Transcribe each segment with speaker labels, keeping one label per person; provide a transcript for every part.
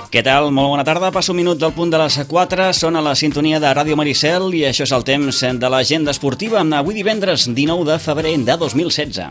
Speaker 1: Què tal? Molt bona tarda. Passa un minut del punt de les 4. Són a la sintonia de Ràdio Maricel i això és el temps de l'agenda esportiva. Avui divendres 19 de febrer de 2016.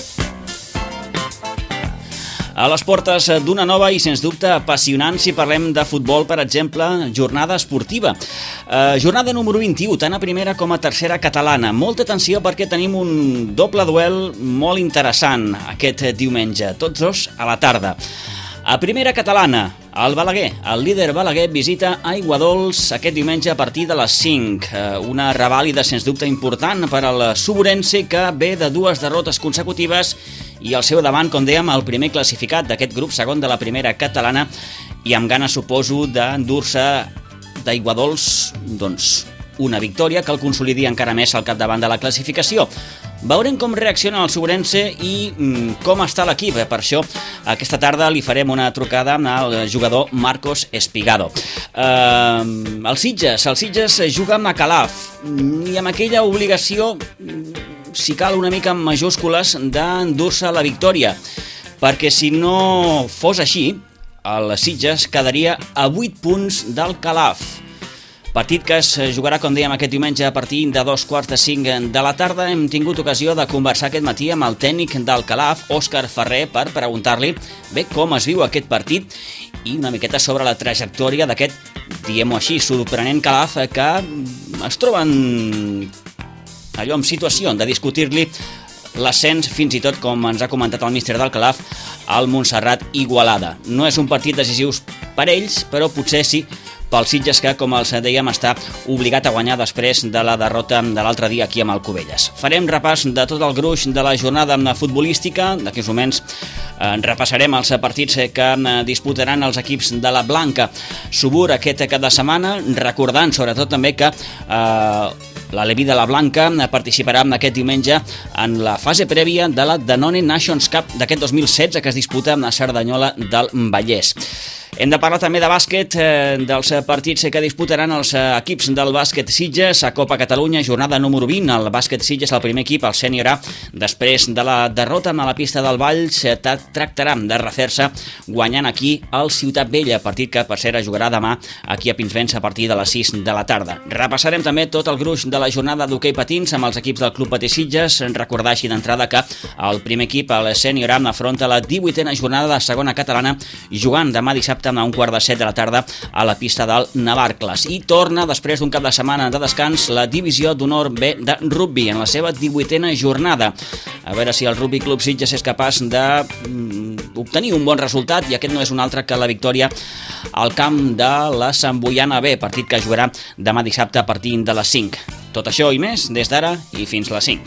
Speaker 1: A les portes d'una nova i, sens dubte, apassionant, si parlem de futbol, per exemple, jornada esportiva. Jornada número 21, tant a primera com a tercera catalana. Molta atenció perquè tenim un doble duel molt interessant aquest diumenge, tots dos a la tarda. A primera catalana, el Balaguer, el líder Balaguer, visita Aiguadols aquest diumenge a partir de les 5. Una revàlida, sens dubte, important per al suburense que ve de 2 derrotes consecutives i al seu davant, com dèiem, el primer classificat d'aquest grup segon de la primera catalana i amb ganes, suposo, d'endur-se d'Aiguadols, doncs, una victòria que el consolidi encara més al capdavant de la classificació. Veurem com reacciona el suburense i com està l'equip. Per això, aquesta tarda li farem una trucada al jugador Marcos Espigado. El Sitges juga amb Calaf i amb aquella obligació, si cal una mica en majúscules, d'endur-se la victòria, perquè si no fos així, el Sitges quedaria a 8 punts del Calaf. Partit que es jugarà, com dèiem, aquest diumenge a partir de 2:45 de la tarda. Hem tingut ocasió de conversar aquest matí amb el tècnic del Calaf, Òscar Ferrer, per preguntar-li bé com es viu aquest partit i una miqueta sobre la trajectòria d'aquest, diguem-ho així, sorprenent Calaf que es troben allò en situació de discutir-li l'ascens, fins i tot, com ens ha comentat el míster del Calaf, al Montserrat Igualada. No és un partit decisiu per ells, però potser sí pel Sitges que, com els dèiem, està obligat a guanyar després de la derrota de l'altre dia aquí amb el Cubelles. Farem repàs de tot el gruix de la jornada futbolística. D'aquí uns moments repassarem els partits que disputaran els equips de la Blanca Subur aquest cap de setmana, recordant sobretot també que l'Aleví de la Blanca participarà aquest diumenge en la fase prèvia de la Danone Nations Cup d'aquest 2016 que es disputa a Cerdanyola del Vallès. Hem de parlar també de bàsquet, dels partits que disputaran els equips del bàsquet Sitges a Copa Catalunya, jornada número 20. El bàsquet Sitges, el primer equip, el sènior A, després de la derrota a la pista del Valls, tractarà de refer-se guanyant aquí al Ciutat Vella, partit que, per cert, es jugarà demà aquí a Pinsbens a partir de les 6 de la tarda. Repassarem també tot el gruix de la jornada d'hoquei patins amb els equips del Club Patí Sitges. Recordar així d'entrada que el primer equip, el sènior A, afronta la 18a jornada de segona catalana, jugant demà dissabte a 1:15 de la tarda a la pista del Navarcles. I torna, després d'un cap de setmana de descans, la divisió d'honor B de rugby en la seva 18a jornada. A veure si el Rugby Club Sitges és capaç d'obtenir un bon resultat, i aquest no és un altre que la victòria al camp de la Sant Boiana B, partit que jugarà demà dissabte a partir de les 5. Tot això i més des d'ara i fins les 5.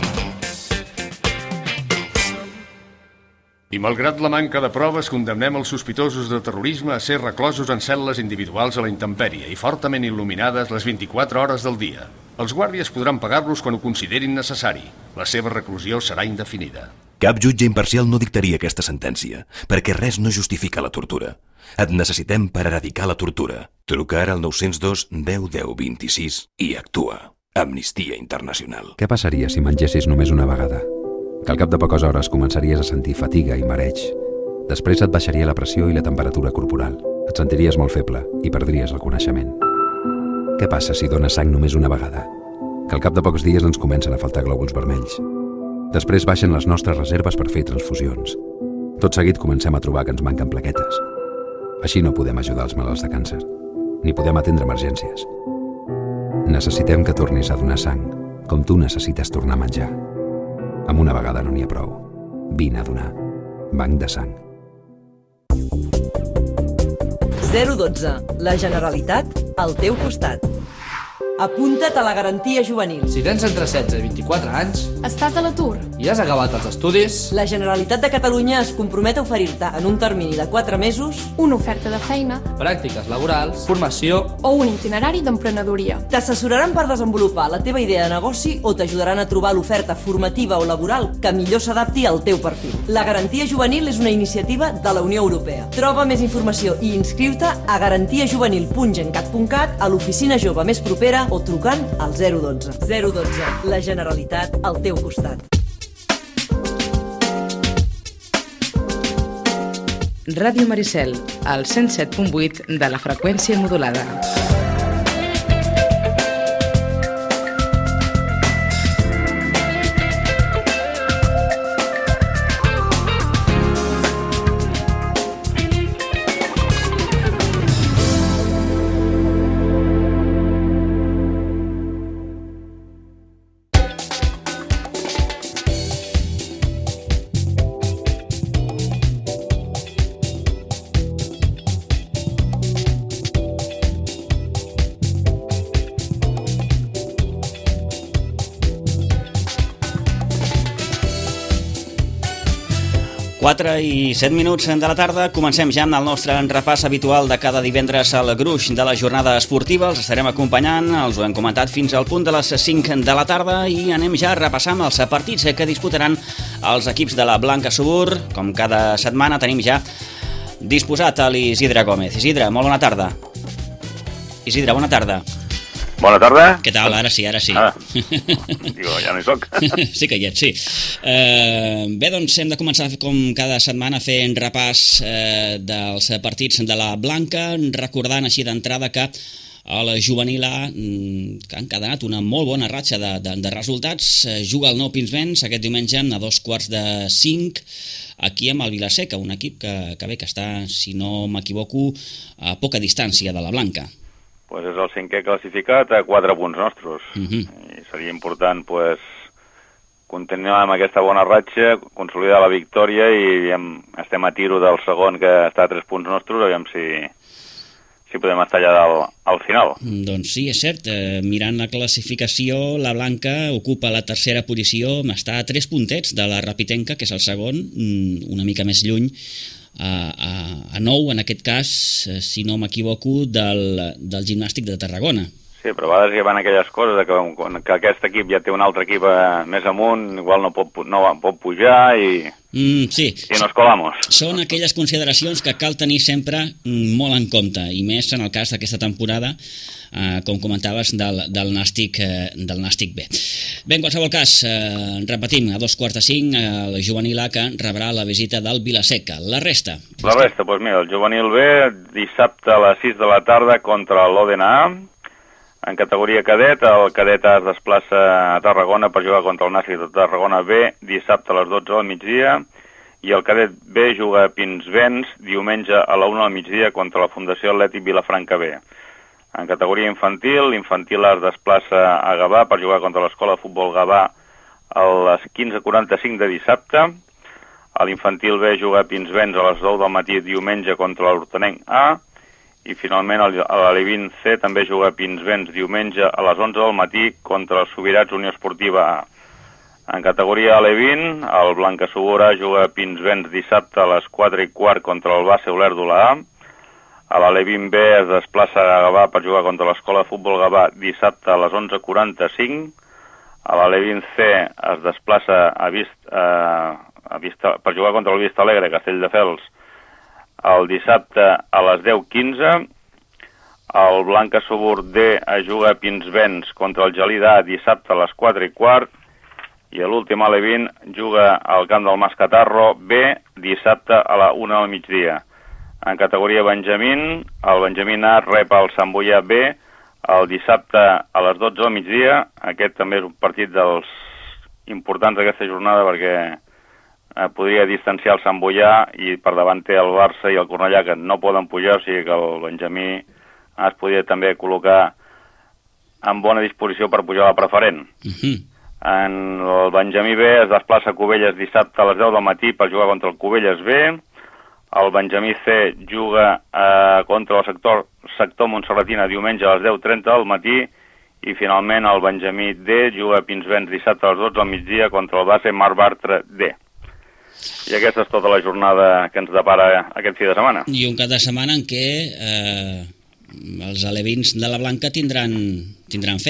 Speaker 2: I malgrat la manca de proves, condemnem els sospitosos de terrorisme a ser reclosos en cel·les individuals a la intempèrie i fortament il·luminades les 24 hores del dia. Els guàrdies podran pagar-los quan ho considerin necessari. La seva reclusió serà indefinida.
Speaker 3: Cap jutge imparcial no dictaria aquesta sentència, perquè res no justifica la tortura. Et necessitem per eradicar la tortura. Truca ara al 902 10 10 26 i actua. Amnistia Internacional.
Speaker 4: Què passaria si mengessis només una vegada? Que al cap de poques hores començaries a sentir fatiga i mareig. Després et baixaria la pressió i la temperatura corporal. Et sentiries molt feble i perdries el coneixement. Què passa si dones sang només una vegada? Que al cap de pocs dies ens comencen a faltar glòbuls vermells. Després baixen les nostres reserves per fer transfusions. Tot seguit comencem a trobar que ens manquen plaquetes. Així no podem ajudar els malalts de càncer, ni podem atendre emergències. Necessitem que tornis a donar sang, com tu necessites tornar a menjar. Amb una vegada no n'hi ha prou. Vine a donar. Banc de sang.
Speaker 5: 012. La Generalitat al teu costat. Apunta't a la garantia juvenil.
Speaker 6: Si tens entre 16 i 24 anys,
Speaker 7: estàs a l'atur
Speaker 6: i has acabat els estudis,
Speaker 5: la Generalitat de Catalunya es compromet a oferir-te en un termini de 4 mesos
Speaker 7: una oferta de feina,
Speaker 6: pràctiques laborals, formació
Speaker 7: o un itinerari d'emprenedoria.
Speaker 5: T'assessoraran per desenvolupar la teva idea de negoci o t'ajudaran a trobar l'oferta formativa o laboral que millor s'adapti al teu perfil. La garantia juvenil és una iniciativa de la Unió Europea. Troba més informació i inscriu-te a garantiajuvenil.gencat.cat, a l'oficina jove més propera o trucant al 012. 012. La Generalitat al teu costat.
Speaker 8: Ràdio Maricel, al 107.8 de la freqüència modulada.
Speaker 1: Quatre i 7 minuts de la tarda. Comencem ja amb el nostre repàs habitual de cada divendres al gruix de la jornada esportiva. Els estarem acompanyant, els ho hem comentat, fins al punt de les 5 de la tarda i anem ja a repassar amb els partits que disputaran els equips de la Blanca Subur. Com cada setmana tenim ja disposat a l'Isidre Gómez. Isidre, molt bona tarda. Isidre, bona tarda.
Speaker 9: Bona tarda.
Speaker 1: Què tal? Ara sí, ara sí.
Speaker 9: Digo, ja no hi soc.
Speaker 1: Sí que hi ets, sí. Bé, doncs hem de començar com cada setmana fent repàs dels partits de la Blanca, recordant així d'entrada que el juvenil A, que ha encadenat una molt bona ratxa de resultats, juga el Nou Pinsbens aquest diumenge a 4:45 aquí amb el Vila-seca, un equip que està, si no m'equivoco, a poca distància de la Blanca.
Speaker 9: Pues és el 5è classificat a 4 punts nostres. I seria important continuar amb aquesta bona ratxa, consolidar la victòria i estem a tiro del segon que està a 3 punts nostres, aviam si podem estar allà al final.
Speaker 1: Doncs sí, és cert. Mirant la classificació, la Blanca ocupa la tercera posició, està a 3 puntets de la Rapitenca, que és el segon, una mica més lluny, a 9, en aquest cas, si no m'equivoco, del Gimnàstic de Tarragona.
Speaker 9: Sí, però a vegades hi van aquelles coses que aquest equip ja té un altre equip més amunt, igual no pot pujar i nos colamos.
Speaker 1: Són aquelles consideracions que cal tenir sempre molt en compte, i més en el cas d'aquesta temporada, com comentaves, del Nàstic B. Bé, en qualsevol cas, repetim, a 4:45 el juvenil A que rebrà la visita del Vila-seca. La resta?
Speaker 9: La resta, doncs mira, el juvenil B dissabte a les 6 de la tarda contra l'Òdena. En categoria cadet, el cadet A es desplaça a Tarragona per jugar contra el Nàstic de Tarragona B dissabte a les 12 del migdia, i el cadet B juga a Pinsbens diumenge a la 1 del migdia contra la Fundació Atlètic Vilafranca B. En categoria infantil, l'infantil A es desplaça a Gavà per jugar contra l'Escola de Futbol Gavà a les 15:45 de dissabte. L'infantil B juga a Pinsbens a les 10 del matí diumenge contra l'Hortanenc A. I finalment l'Alevin C també juga a Pinsbens diumenge a les 11 del matí contra els Subirats Unió Esportiva A. En categoria Alevin, el Blanca Subur A juga a Pinsbens dissabte a les 4:15 contra el Base Olèrdola A. L'Alevin B es desplaça a Gavà per jugar contra l'Escola de Futbol Gavà dissabte a les 11:45. L'Alevin C es desplaça per jugar contra el Vista Alegre, Castelldefels, el dissabte a les 10:15. El Blanca Subur D juga a Pinsbens contra el Gelida A dissabte a les 4:15. I l'últim Alevin juga al camp del Mascatarro B dissabte a la 1 del migdia. En categoria Benjamín, el Benjamín A rep el Sant Boià B el dissabte a les 12 del migdia. Aquest també és un partit dels importants d'aquesta jornada perquè podria distanciar el Sant Boià, i per davant té el Barça i el Cornellà, que no poden pujar, o sigui que el Benjamí es podria també col·locar en bona disposició per pujar a la preferent. En el Benjamí B es desplaça a Cubelles dissabte a les 10 del matí per jugar contra el Cubelles B. El Benjamí C juga contra el sector Montserratina diumenge a les 10:30 del matí, i finalment el Benjamí D juga a Pinsbens dissabte a les 12 del migdia contra el Base Mar Bartra D. I aquesta és tota la jornada que ens depara aquest fi de setmana.
Speaker 1: I un cap de setmana en què els alevins de la Blanca tindran feina.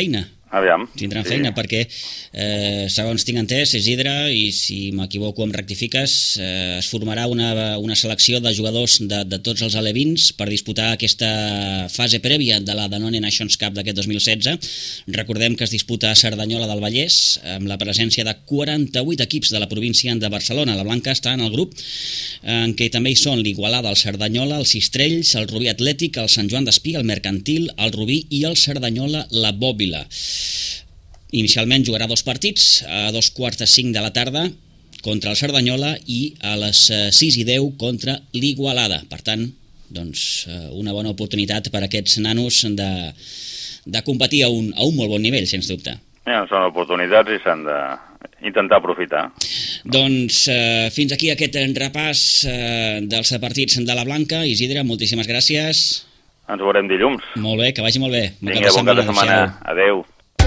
Speaker 9: Aviam.
Speaker 1: Tindran feina, perquè, segons tinc entès, Isidre, i si m'equivoco em rectifiques, es formarà una selecció de jugadors de tots els alevins per disputar aquesta fase prèvia de la Danone Nations Cup d'aquest 2016. Recordem que es disputa a Cerdanyola del Vallès, amb la presència de 48 equips de la província de Barcelona. La Blanca està en el grup en què també hi són l'Igualada, el Cerdanyola, el Sistrells, el Rubí Atlètic, el Sant Joan d'Espí, el Mercantil, el Rubí i el Cerdanyola La Bòbila. Inicialment jugarà 2 partits, a 2:45 de la tarda contra el Cerdanyola i a les 6:10 contra l'Igualada. Per tant, doncs, una bona oportunitat per a aquests nanos de competir a un molt bon nivell, sens dubte.
Speaker 9: Són oportunitats i s'han d'intentar aprofitar.
Speaker 1: Doncs fins aquí aquest repàs dels partits de la Blanca. Isidre, moltíssimes gràcies.
Speaker 9: Ens veurem dilluns.
Speaker 1: Molt bé, que vagi molt bé.
Speaker 9: Vinga, bon cap de setmana. Adéu.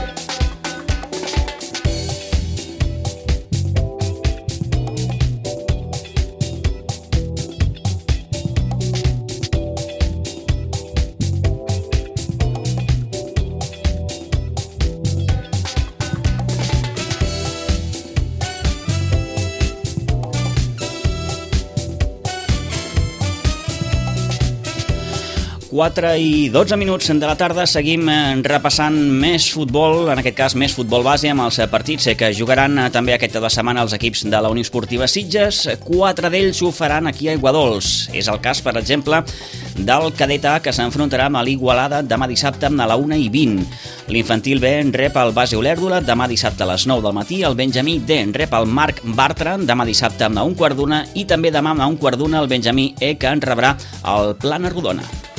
Speaker 1: i 12 de la tarda, seguim repassant més futbol, en aquest cas més futbol base, amb els partits que jugaran també aquesta setmana els equips de la Unió Esportiva Sitges. 4 d'ells ho faran aquí a Aiguadols. És el cas, per exemple, del cadet A, que s'enfrontarà amb l'Igualada demà dissabte a la 1:20. L'infantil B rep el Base Olèrdola demà dissabte a les 9 del matí. El Benjamí D rep el Marc Bartra demà dissabte a 1:15 i també demà a 1:15 el Benjamí E, que en rebrà el Plana Rodona.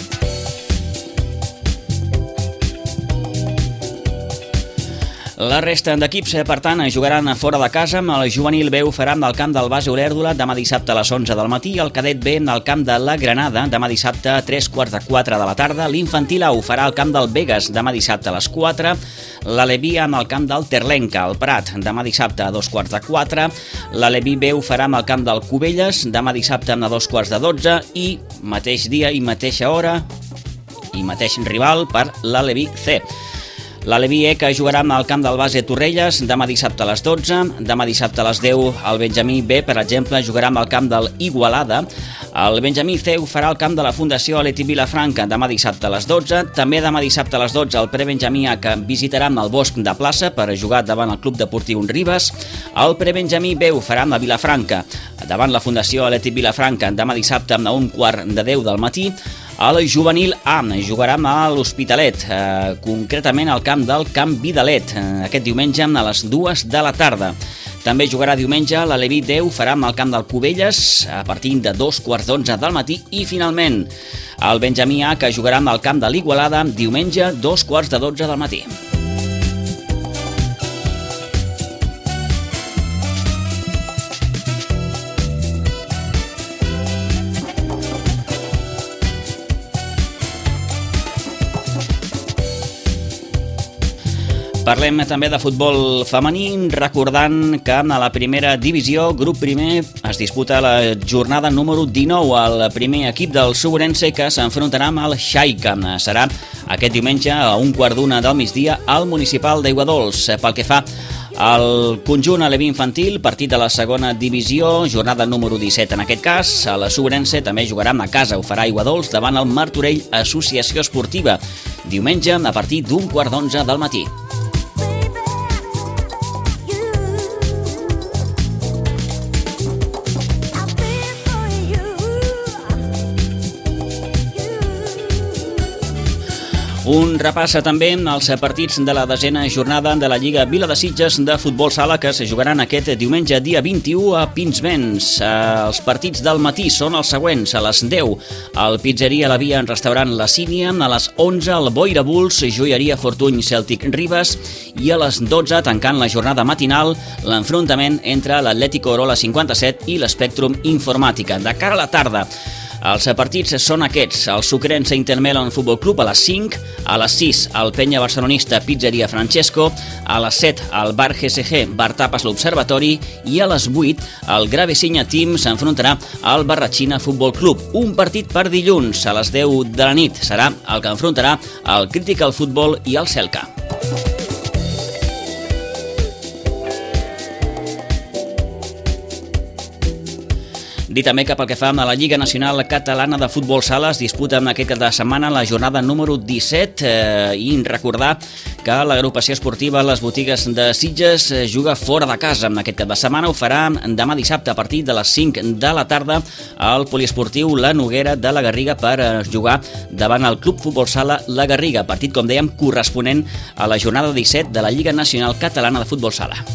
Speaker 1: La resta d'equips, per tant, jugaran fora de casa. El juvenil B ho farà al camp del Base Olèrdola demà dissabte a les 11 del matí. El cadet B al camp de la Granada demà dissabte a 3:45 de la tarda. L'infantil A ho farà al camp del Begues demà dissabte a les 4. L'Aleví A al camp del Terlenca, al Prat, demà dissabte a 2:15. L'Aleví B ho farà al camp del Cubelles demà dissabte a 2:12 i mateix dia i mateixa hora i mateix rival per l'Aleví C. L'Aleví E, que jugarà al camp del Base Torrelles demà dissabte a les 12. Demà dissabte a les 10 el Benjamí B, per exemple, jugarà al camp del Igualada. El Benjamí C ho farà al camp de la Fundació Aleti Vilafranca demà dissabte a les 12. També demà dissabte a les 12 el Prebenjamí A, que visitarà el Bosc de Plaça per jugar davant el Club Deportiu Ribes. El Prebenjamí B ho farà a Vilafranca davant la Fundació Aleti Vilafranca demà dissabte a 9:15 del matí. El juvenil A jugarà a l'Hospitalet, concretament al camp del Camp Vidalet, aquest diumenge a les 2 de la tarda. També jugarà diumenge l'Aleví D, ho farà al camp del Cubelles a partir de 2:15 del matí. I finalment el Benjamí A, que jugarà al camp de l'Igualada diumenge 2:15 del matí. Parlem també de futbol femení, recordant que a la primera divisió, grup primer, es disputa la jornada número 19. El primer equip del Suburense, que s'enfrontarà amb el Xaica. Serà aquest diumenge a 1:15 del migdia al municipal d'Aiguadols. Pel que fa al conjunt aleví infantil, partit de la segona divisió, jornada número 17 en aquest cas, a la Suburense també jugarà a casa, ho farà Aiguadols davant el Martorell Associació Esportiva, diumenge a partir d'1:15 del matí. Un repàs també als partits de la desena jornada de la Lliga Vila de Sitges de futbol sala, que se jugaran aquest diumenge dia 21 a Pinsbens. Els partits del matí són els següents: a les 10 el Pizzeria La Via en restaurant La Sínia, a les 11 el Boira Bulls, Joieria Fortuny Celtic Ribes, i a les 12, tancant la jornada matinal, l'enfrontament entre l'Atlético Orola 57 i l'Spectrum Informàtica. De cara a la tarda, els partits són aquests: el Sucrense Intermelon Futbol Club a les 5, a les 6 el Penya Barcelonista Pizzeria Francesco, a les 7 el Bar GSG Bar Tapas l'Observatori, i a les 8 el Gravesinya Team s'enfrontarà al Barratxina Futbol Club. Un partit per dilluns a les 10 de la nit serà el que enfrontarà el Critical Futbol i el Celca. Dir també que pel que fa a la Lliga Nacional Catalana de Futbol Sala es disputa en aquest cap de setmana la jornada número 17 i recordar que l'agrupació esportiva Les Botigues de Sitges juga fora de casa. En aquest cap de setmana ho farà demà dissabte a partir de les 5 de la tarda al poliesportiu La Noguera de la Garriga per jugar davant el Club Futbol Sala La Garriga, partit, com dèiem, corresponent a la jornada 17 de la Lliga Nacional Catalana de Futbol Sala.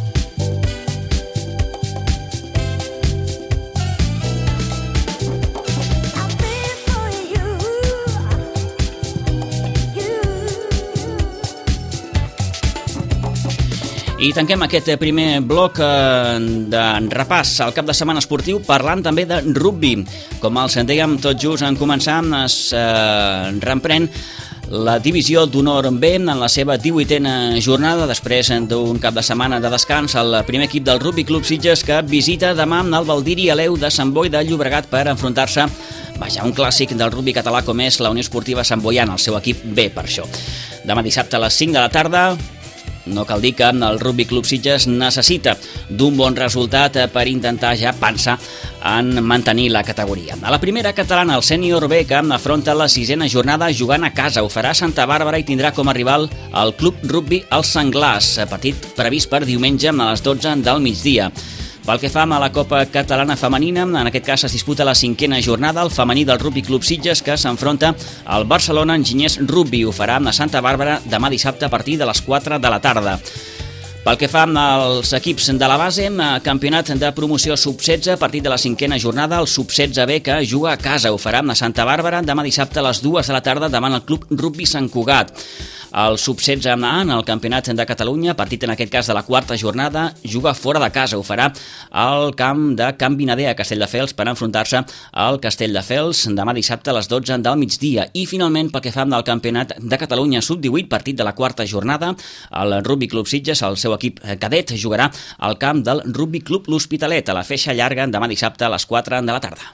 Speaker 1: I tanquem aquest primer bloc de repàs al cap de setmana esportiu parlant també de rugby. Com els dèiem tot just en començar, es reprèn la divisió d'honor B en la seva 18a jornada després d'un cap de setmana de descans. El primer equip del Rugby Club Sitges que visita demà el Valdiri Aleu de Sant Boi de Llobregat per enfrontar-se un clàssic del rugby català com és la Unió Esportiva Sant Boiana, el seu equip B per això. Demà dissabte a les 5 de la tarda. No cal dir que el Rugby Club Sitges necessita d'un bon resultat per intentar ja pensar en mantenir la categoria. A la primera catalana, el sènior B, que afronta la 6a jornada jugant a casa. Ho farà a Santa Bàrbara i tindrà com a rival el Club Rugby Els Senglars, partit previst per diumenge a les 12 del migdia. Pel que fa a la Copa Catalana Femenina, en aquest cas es disputa la 5a jornada, el femení del Rugby Club Sitges que s'enfronta al Barcelona Enginyers Rugby. Ho farà a Santa Bàrbara demà dissabte a partir de les 4 de la tarda. Pel que fa als equips de la base, campionat de promoció sub-16, a partir de la 5a jornada, el sub-16B que juga a casa. Ho farà a Santa Bàrbara demà dissabte a les 2 de la tarda davant el Club Rugby Sant Cugat. El sub-16 en el Campionat de Catalunya, partit en aquest cas de la 4a jornada, juga fora de casa. Ho farà al camp de Can Vinader a Castelldefels per enfrontar-se al Castelldefels demà dissabte a les 12 del migdia. I finalment, pel que fa al Campionat de Catalunya sub-18, partit de la 4a jornada, el Rugby Club Sitges, el seu equip cadet, jugarà al camp del Rugby Club L'Hospitalet a la Feixa Llarga demà dissabte a les 4 de la tarda.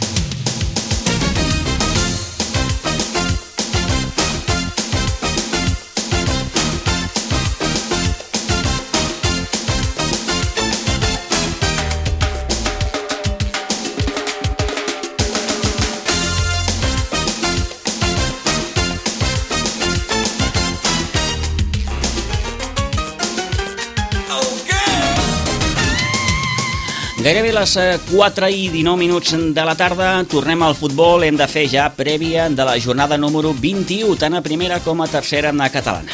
Speaker 1: Gairebé les 4 i 19 minuts de la tarda, tornem al futbol, hem de fer ja prèvia de la jornada número 21, tant a primera com a tercera catalana.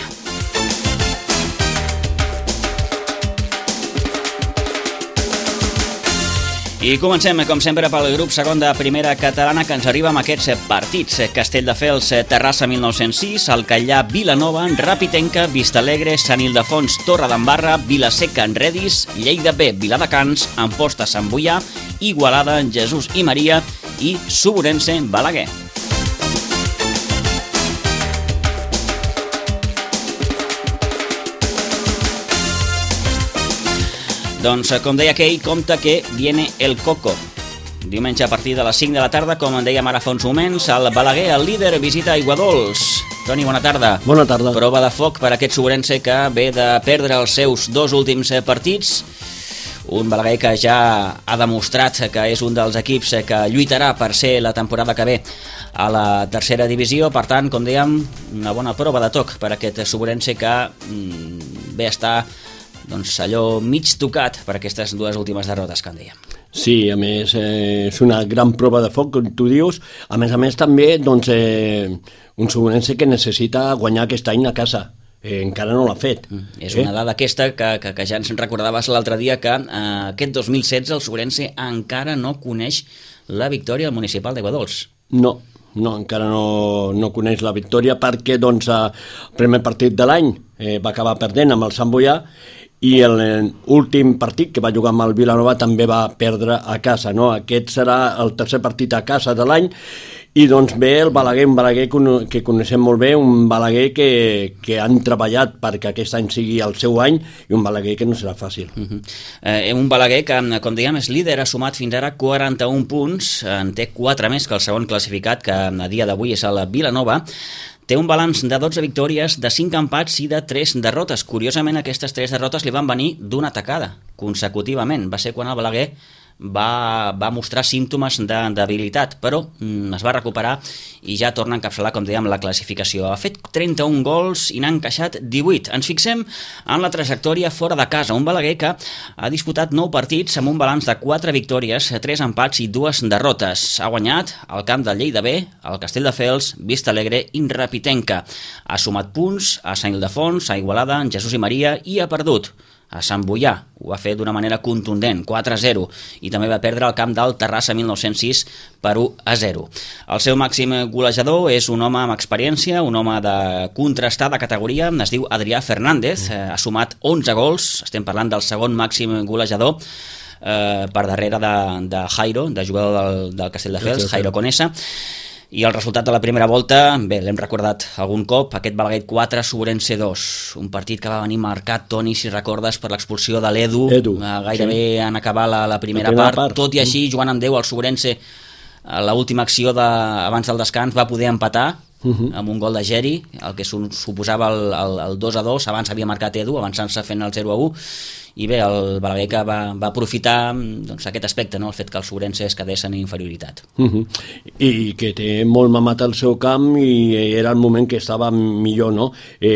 Speaker 1: I comencem, com sempre, pel grup segon de primera catalana que ens arriba amb aquests partits. Castelldefels, Terrassa 1906, Alcallà, Vilanova, Rapitenca, Vistalegre, Sant Ildefons, Torredembarra, Vilaseca, Redis, Lleida B, Viladecans, Amposta, Sant Boià, Igualada, Jesús i Maria i Suburense, Balaguer. Doncs, com deia aquell, compte que viene el coco. Diumenge a partir de les 5 de la tarda, com en dèiem ara fa uns moments, el Balaguer, el líder, visita Aiguadols. Toni, bona tarda.
Speaker 10: Bona tarda.
Speaker 1: Prova de foc per aquest Suburense que ve de perdre els seus 2 últims partits. Un Balaguer que ja ha demostrat que és un dels equips que lluitarà per ser la temporada que ve a la tercera divisió. Per tant, com dèiem, una bona prova de toc per aquest Suburense que ve a estar allò mig tocat per aquestes 2 últimes derrotes que en dèiem.
Speaker 10: Sí, a més, és una gran prova de foc, com tu dius. A més també, un Suburense que necessita guanyar aquest any a casa. Encara no l'ha fet.
Speaker 1: És una dada aquesta que ja ens recordaves l'altre dia, que aquest 2016 el Suburense encara no coneix la victòria al municipal d'Aiguadols.
Speaker 10: No, encara no coneix la victòria perquè el primer partit de l'any va acabar perdent amb el Sant Boià i l'últim partit que va jugar amb el Vilanova també va perdre a casa, no? Aquest serà el tercer partit a casa de l'any i doncs ve el Balaguer, un Balaguer que coneixem molt bé, un Balaguer que han treballat perquè aquest any sigui el seu any i un Balaguer que no serà fàcil.
Speaker 1: Un Balaguer que, com dèiem, és líder, ha sumat fins ara 41 punts, en té 4 més que el segon classificat, que a dia d'avui és el Vilanova. Té un balanç de 12 victòries, de 5 empats i de 3 derrotes. Curiosament, aquestes 3 derrotes li van venir d'una tacada, consecutivament. Va ser quan el Balaguer va mostrar símptomes de debilitat, però es va recuperar i ja torna a encapçalar, com dèiem, la classificació. Ha fet 31 gols i n'ha encaixat 18. Ens fixem en la trajectòria fora de casa. Un Balaguer que ha disputat 9 partits amb un balanç de 4 victòries, 3 empats i 2 derrotes. Ha guanyat al camp del Lleida B, al Castelldefels, Vista Alegre i Rapitenca. Ha sumat punts a Sant Ildefons, a Igualada, en Jesús i Maria i ha perdut a Sant Boià. Ho va fer d'una manera contundent, 4-0, i també va perdre al camp del Terrassa 1906 per 1-0. El seu màxim golejador és un home amb experiència, un home de contrastada categoria, es diu Adrià Fernández, ha sumat 11 gols, estem parlant del segon màxim golejador, per darrere de Jairo, de jugador del Castelldefels, Jairo Conesa. I el resultat de la primera volta, bé, l'hem recordat algun cop, aquest Balaguer 4, Sobrense 2, un partit que va venir marcat, Toni, si recordes, per l'expulsió de l'Edu, gairebé en acabar la primera part, tot i així, jugant amb 10, el Sobrense, a l'última acció abans del descans, va poder empatar amb un gol de Geri, el que suposava el 2-2, abans havia marcat Edu, avançant-se fent el 0-1, i bé, el Balaguer que va aprofitar aquest aspecte, el fet que el Sobrense es quedés en inferioritat.
Speaker 10: I que té molt mamat al seu camp i era el moment que estava millor, no?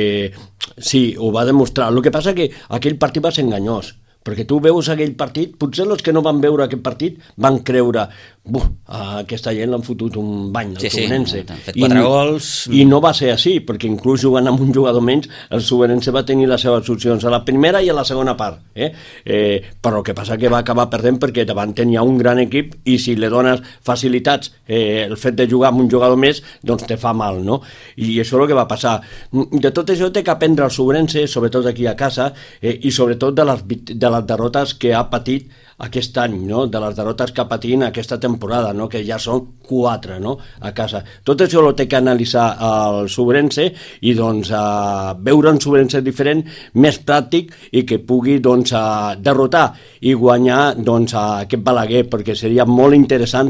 Speaker 10: Sí, ho va demostrar. El que passa que aquell partit va ser enganyós, perquè tu veus aquell partit, potser els que no van veure aquest partit van creure aquesta gent l'han fotut un bany al Sobrense.
Speaker 1: Han fet 4 gols.
Speaker 10: I no va ser així, perquè inclús jugant amb un jugador menys, el Sobrense va tenir les seves opcions a la primera i a la segona part. Però el que passa que va acabar perdent perquè davant tenia un gran equip i si li dones facilitats, el fet de jugar amb un jugador més, doncs te fa mal, no? I això és el que va passar. De tot això té que aprendre el Sobrense, sobretot aquí a casa, i sobretot de les derrotes que ha patit aquest any, no? De les derrotes que ha patit aquesta temporada, no? Que ja són 4, no? A casa. Tot això ho té que analitzar el Sobrense i doncs veure un Sobrense diferent, més pràctic i que pugui doncs derrotar i guanyar doncs aquest Balaguer, perquè seria molt interessant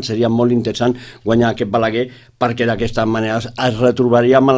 Speaker 10: guanyar aquest Balaguer, perquè d'aquesta manera es retrobaria amb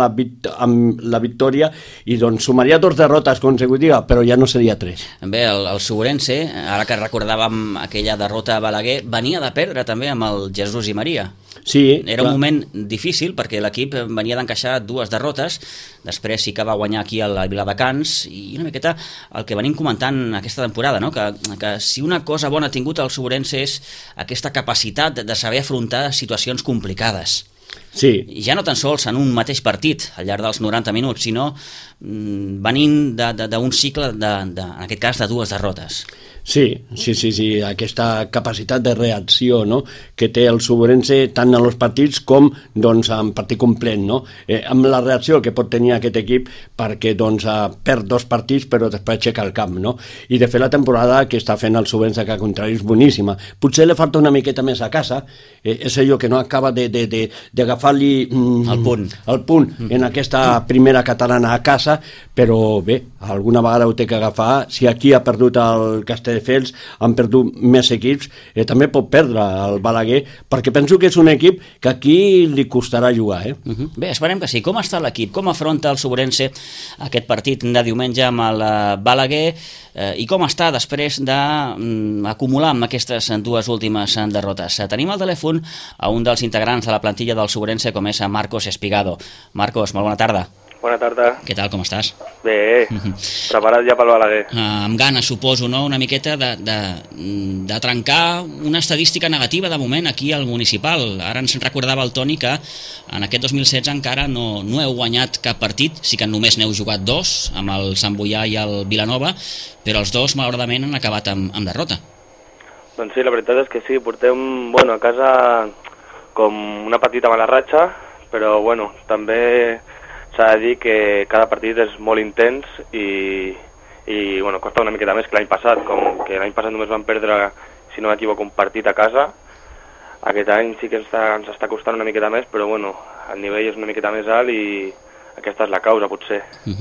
Speaker 10: la victòria i doncs sumaria 2 derrotes consecutives, però ja no seria 3.
Speaker 1: Bé, el Sobrense, ara que recordàvem aquella derrota a Balaguer, venia de perdre també amb el Jesús i Maria.
Speaker 10: Sí,
Speaker 1: era un moment difícil perquè l'equip venia d'encaixar 2 derrotes, després sí que va guanyar aquí a la Viladecans i una miqueta el que venim comentant aquesta temporada, no? Que si una cosa bona ha tingut el Sobrense és aquesta capacitat de saber afrontar situacions complicades.
Speaker 10: Sí.
Speaker 1: Ja no tan sols en un mateix partit al llarg dels 90 minuts, sinó venint d'un cicle, en aquest cas, de 2 derrotes.
Speaker 10: Sí, aquesta capacitat de reacció, no? Que té el Sobrense tant en els partits com doncs, en partit complet, no? Amb la reacció que pot tenir aquest equip perquè doncs, perd 2 partits però després aixeca el camp, no? I de fet la temporada que està fent el Sobrense que al contrari és boníssima. Potser li falta una miqueta més a casa, és allò que no acaba d'agafar-li el punt en aquesta primera catalana a casa, però bé, alguna vegada ho té que agafar. Si aquí ha perdut el Castelldefels, han perdut més equips, també pot perdre el Balaguer, perquè penso que és un equip que aquí li costarà jugar.
Speaker 1: Bé, esperem que sí. Com està l'equip? Com afronta el Sobrense aquest partit de diumenge amb el Balaguer i com està després d'acumular amb aquestes 2 últimes derrotes? Tenim al telèfon a un dels integrants de la plantilla del Sobrense, com és Marcos Espigado. Marcos, molt bona tarda.
Speaker 11: Bona tarda.
Speaker 1: Què tal, com estàs?
Speaker 11: Bé, preparat ja pel Balaguer.
Speaker 1: Amb ganes, suposo, no? Una miqueta de trencar una estadística negativa de moment aquí al municipal. Ara ens recordava el Toni que en aquest 2016 encara no heu guanyat cap partit, sí que només n'heu jugat 2, amb el Sant Boià i el Vilanova, però els 2 malauradament han acabat amb derrota.
Speaker 11: Doncs sí, la veritat és que sí, portem a casa com una petita mala ratxa, però també s'ha de dir que cada partit és molt intens i costa una miqueta més que l'any passat, com que l'any passat només vam perdre, si no m'equivoco, un partit a casa. Aquest any sí que ens està costant una miqueta més, però el nivell és una miqueta més alt i aquesta és la causa, potser.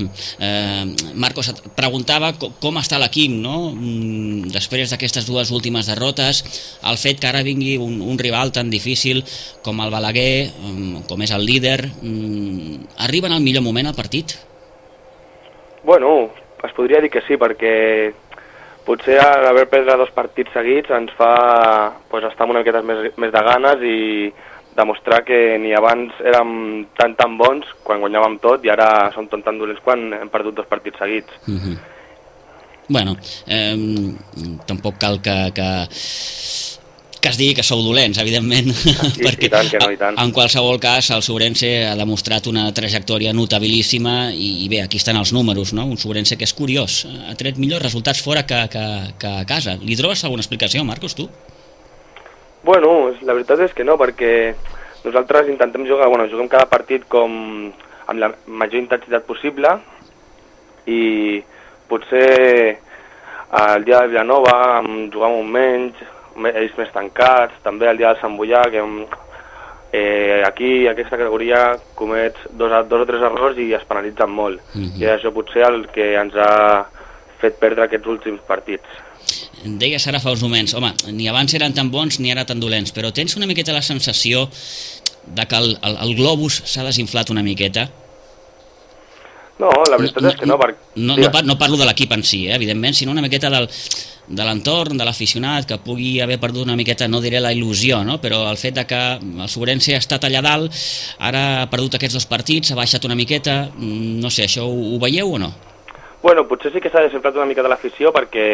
Speaker 1: Marcos, et preguntava com està l'equip, no? Després d'aquestes 2 últimes derrotes, el fet que ara vingui un rival tan difícil com el Balaguer, com és el líder, arriba en el millor moment al partit?
Speaker 11: Es podria dir que sí, perquè Potser haver perdre 2 partits seguits ens fa estar amb una miqueta més de ganes i demostrar que ni abans érem tan bons quan guanyàvem tot i ara som tan dolents quan hem perdut 2 partits seguits.
Speaker 1: Bueno, tampoc cal que es digui que sou dolents, evidentment, perquè
Speaker 11: i tant.
Speaker 1: En qualsevol cas el Sobrense ha demostrat una trajectòria notabilíssima i bé, aquí estan els números, no? Un Sobrense que és curiós, ha tret millors resultats fora que a casa. Li trobes alguna explicació, Marcos, tu?
Speaker 11: Bueno, la veritat és que no, perquè nosaltres intentem juguem cada partit com amb la major intensitat possible i potser el dia de Vilanova jugàvem menys, ells més tancats, també el dia del Sant Boià, que aquí, aquesta categoria, comets 2 o 3 errors i es penalitzen molt. I això potser el que ens ha fet perdre aquests últims partits.
Speaker 1: Deies ara fa uns moments, home, ni abans eren tan bons ni ara tan dolents, però tens una miqueta la sensació de que el globus s'ha desinflat una miqueta?
Speaker 11: No, la veritat és que no.
Speaker 1: No parlo de l'equip en si, evidentment, sinó una miqueta de l'entorn, de l'aficionat, que pugui haver perdut una miqueta, no diré la il·lusió, no? Però el fet de que el Sobrense ha estat allà dalt, ara ha perdut aquests 2 partits, ha baixat una miqueta, no sé, això ho veieu o no?
Speaker 11: Bueno, potser sí que s'ha desinflat una mica de l'afició perquè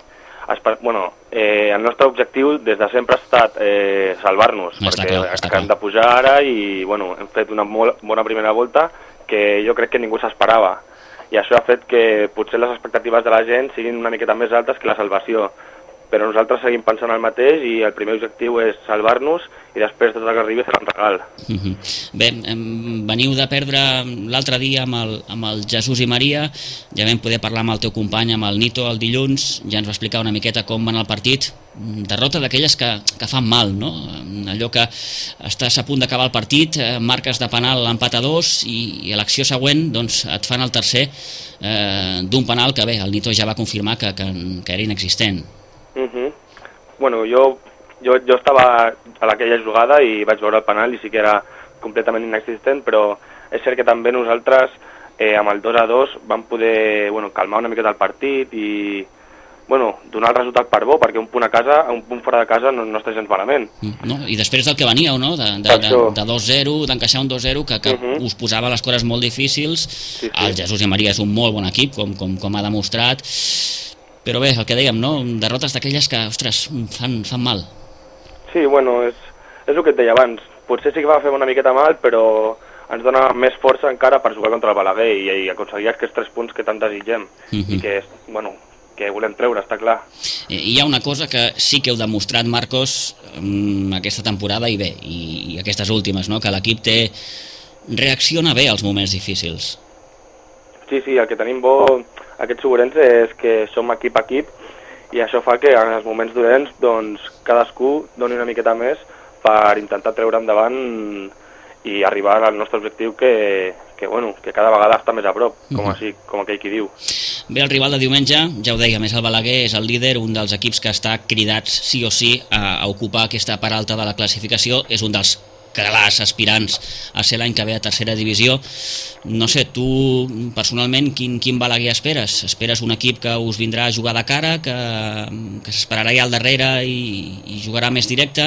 Speaker 11: el nostre objectiu des de sempre ha estat salvar-nos, perquè acabem de pujar ara i hem fet una molt bona primera volta que jo crec que ningú s'esperava. I això ha fet que potser les expectatives de la gent siguin una miqueta més altes que la salvació. Però nosaltres seguim pensant el mateix i el primer objectiu és salvar-nos i després tot el que arribi serà un regal.
Speaker 1: Bé, veniu de perdre l'altre dia amb el Jesús i Maria, ja vam poder parlar amb el teu company, amb el Nito, el dilluns, ja ens va explicar una miqueta com va anar el partit. Derrota d'aquelles que fan mal, no? Allò que estàs a punt d'acabar el partit, marques de penal l'empat a 2 i a l'acció següent doncs, et fan el tercer d'un penal que bé, el Nito ja va confirmar que era inexistent.
Speaker 11: Bueno, jo estava a aquella jugada i vaig veure el penal i sí que era completament inexistent, però és cert que també nosaltres amb el 2-2 vam poder calmar una miqueta el partit i donar el resultat per bo, perquè un punt fora de casa no està gens malament.
Speaker 1: I després del que veníeu, no? De 2-0, d'encaixar un 2-0 que us posava les coses molt difícils. El Jesús i Maria és un molt bon equip, com ha demostrat. Però bé, el que dèiem, no? Derrotes d'aquelles que, ostres, fan mal.
Speaker 11: Sí, és el que et deia abans. Potser sí que va fer una miqueta mal, però ens dona més força encara per jugar contra el Balaguer i aconseguir aquests 3 punts que tant desitgem i que volem treure, està clar.
Speaker 1: Hi ha una cosa que sí que heu demostrat, Marcos, aquesta temporada i bé, i aquestes últimes, no? Que l'equip reacciona bé als moments difícils.
Speaker 11: Sí, el que tenim bo aquest Sobrense és que som equip a equip i això fa que en els moments dolents doncs, cadascú doni una miqueta més per intentar treure endavant i arribar al nostre objectiu que cada vegada està més a prop, com aquell qui diu.
Speaker 1: Bé, el rival de diumenge, ja ho dèiem, és el Balaguer, és el líder, un dels equips que està cridats sí o sí a ocupar aquesta part alta de la classificació, és un dels clars aspirants a ser l'any que ve a tercera divisió. No sé, tu personalment quin Balaguer esperes? Esperes un equip que us vindrà a jugar de cara, que s'esperarà ja al darrere i jugarà més directe?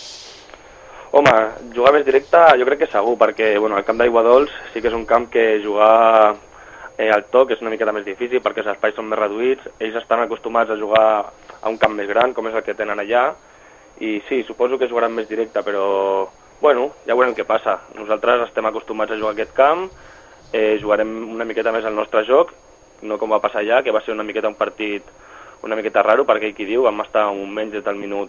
Speaker 11: Home, jugar més directe jo crec que segur, perquè el camp d'Aiguadols sí que és un camp que jugar al toc és una miqueta més difícil perquè els espais són més reduïts, ells estan acostumats a jugar a un camp més gran com és el que tenen allà i sí, suposo que jugaran més directe, però ja veurem què passa. Nosaltres estem acostumats a jugar a aquest camp, jugarem una miqueta més al nostre joc, no com va passar allà, que va ser una miqueta un partit una miqueta raro, perquè qui diu vam estar un menys des del minut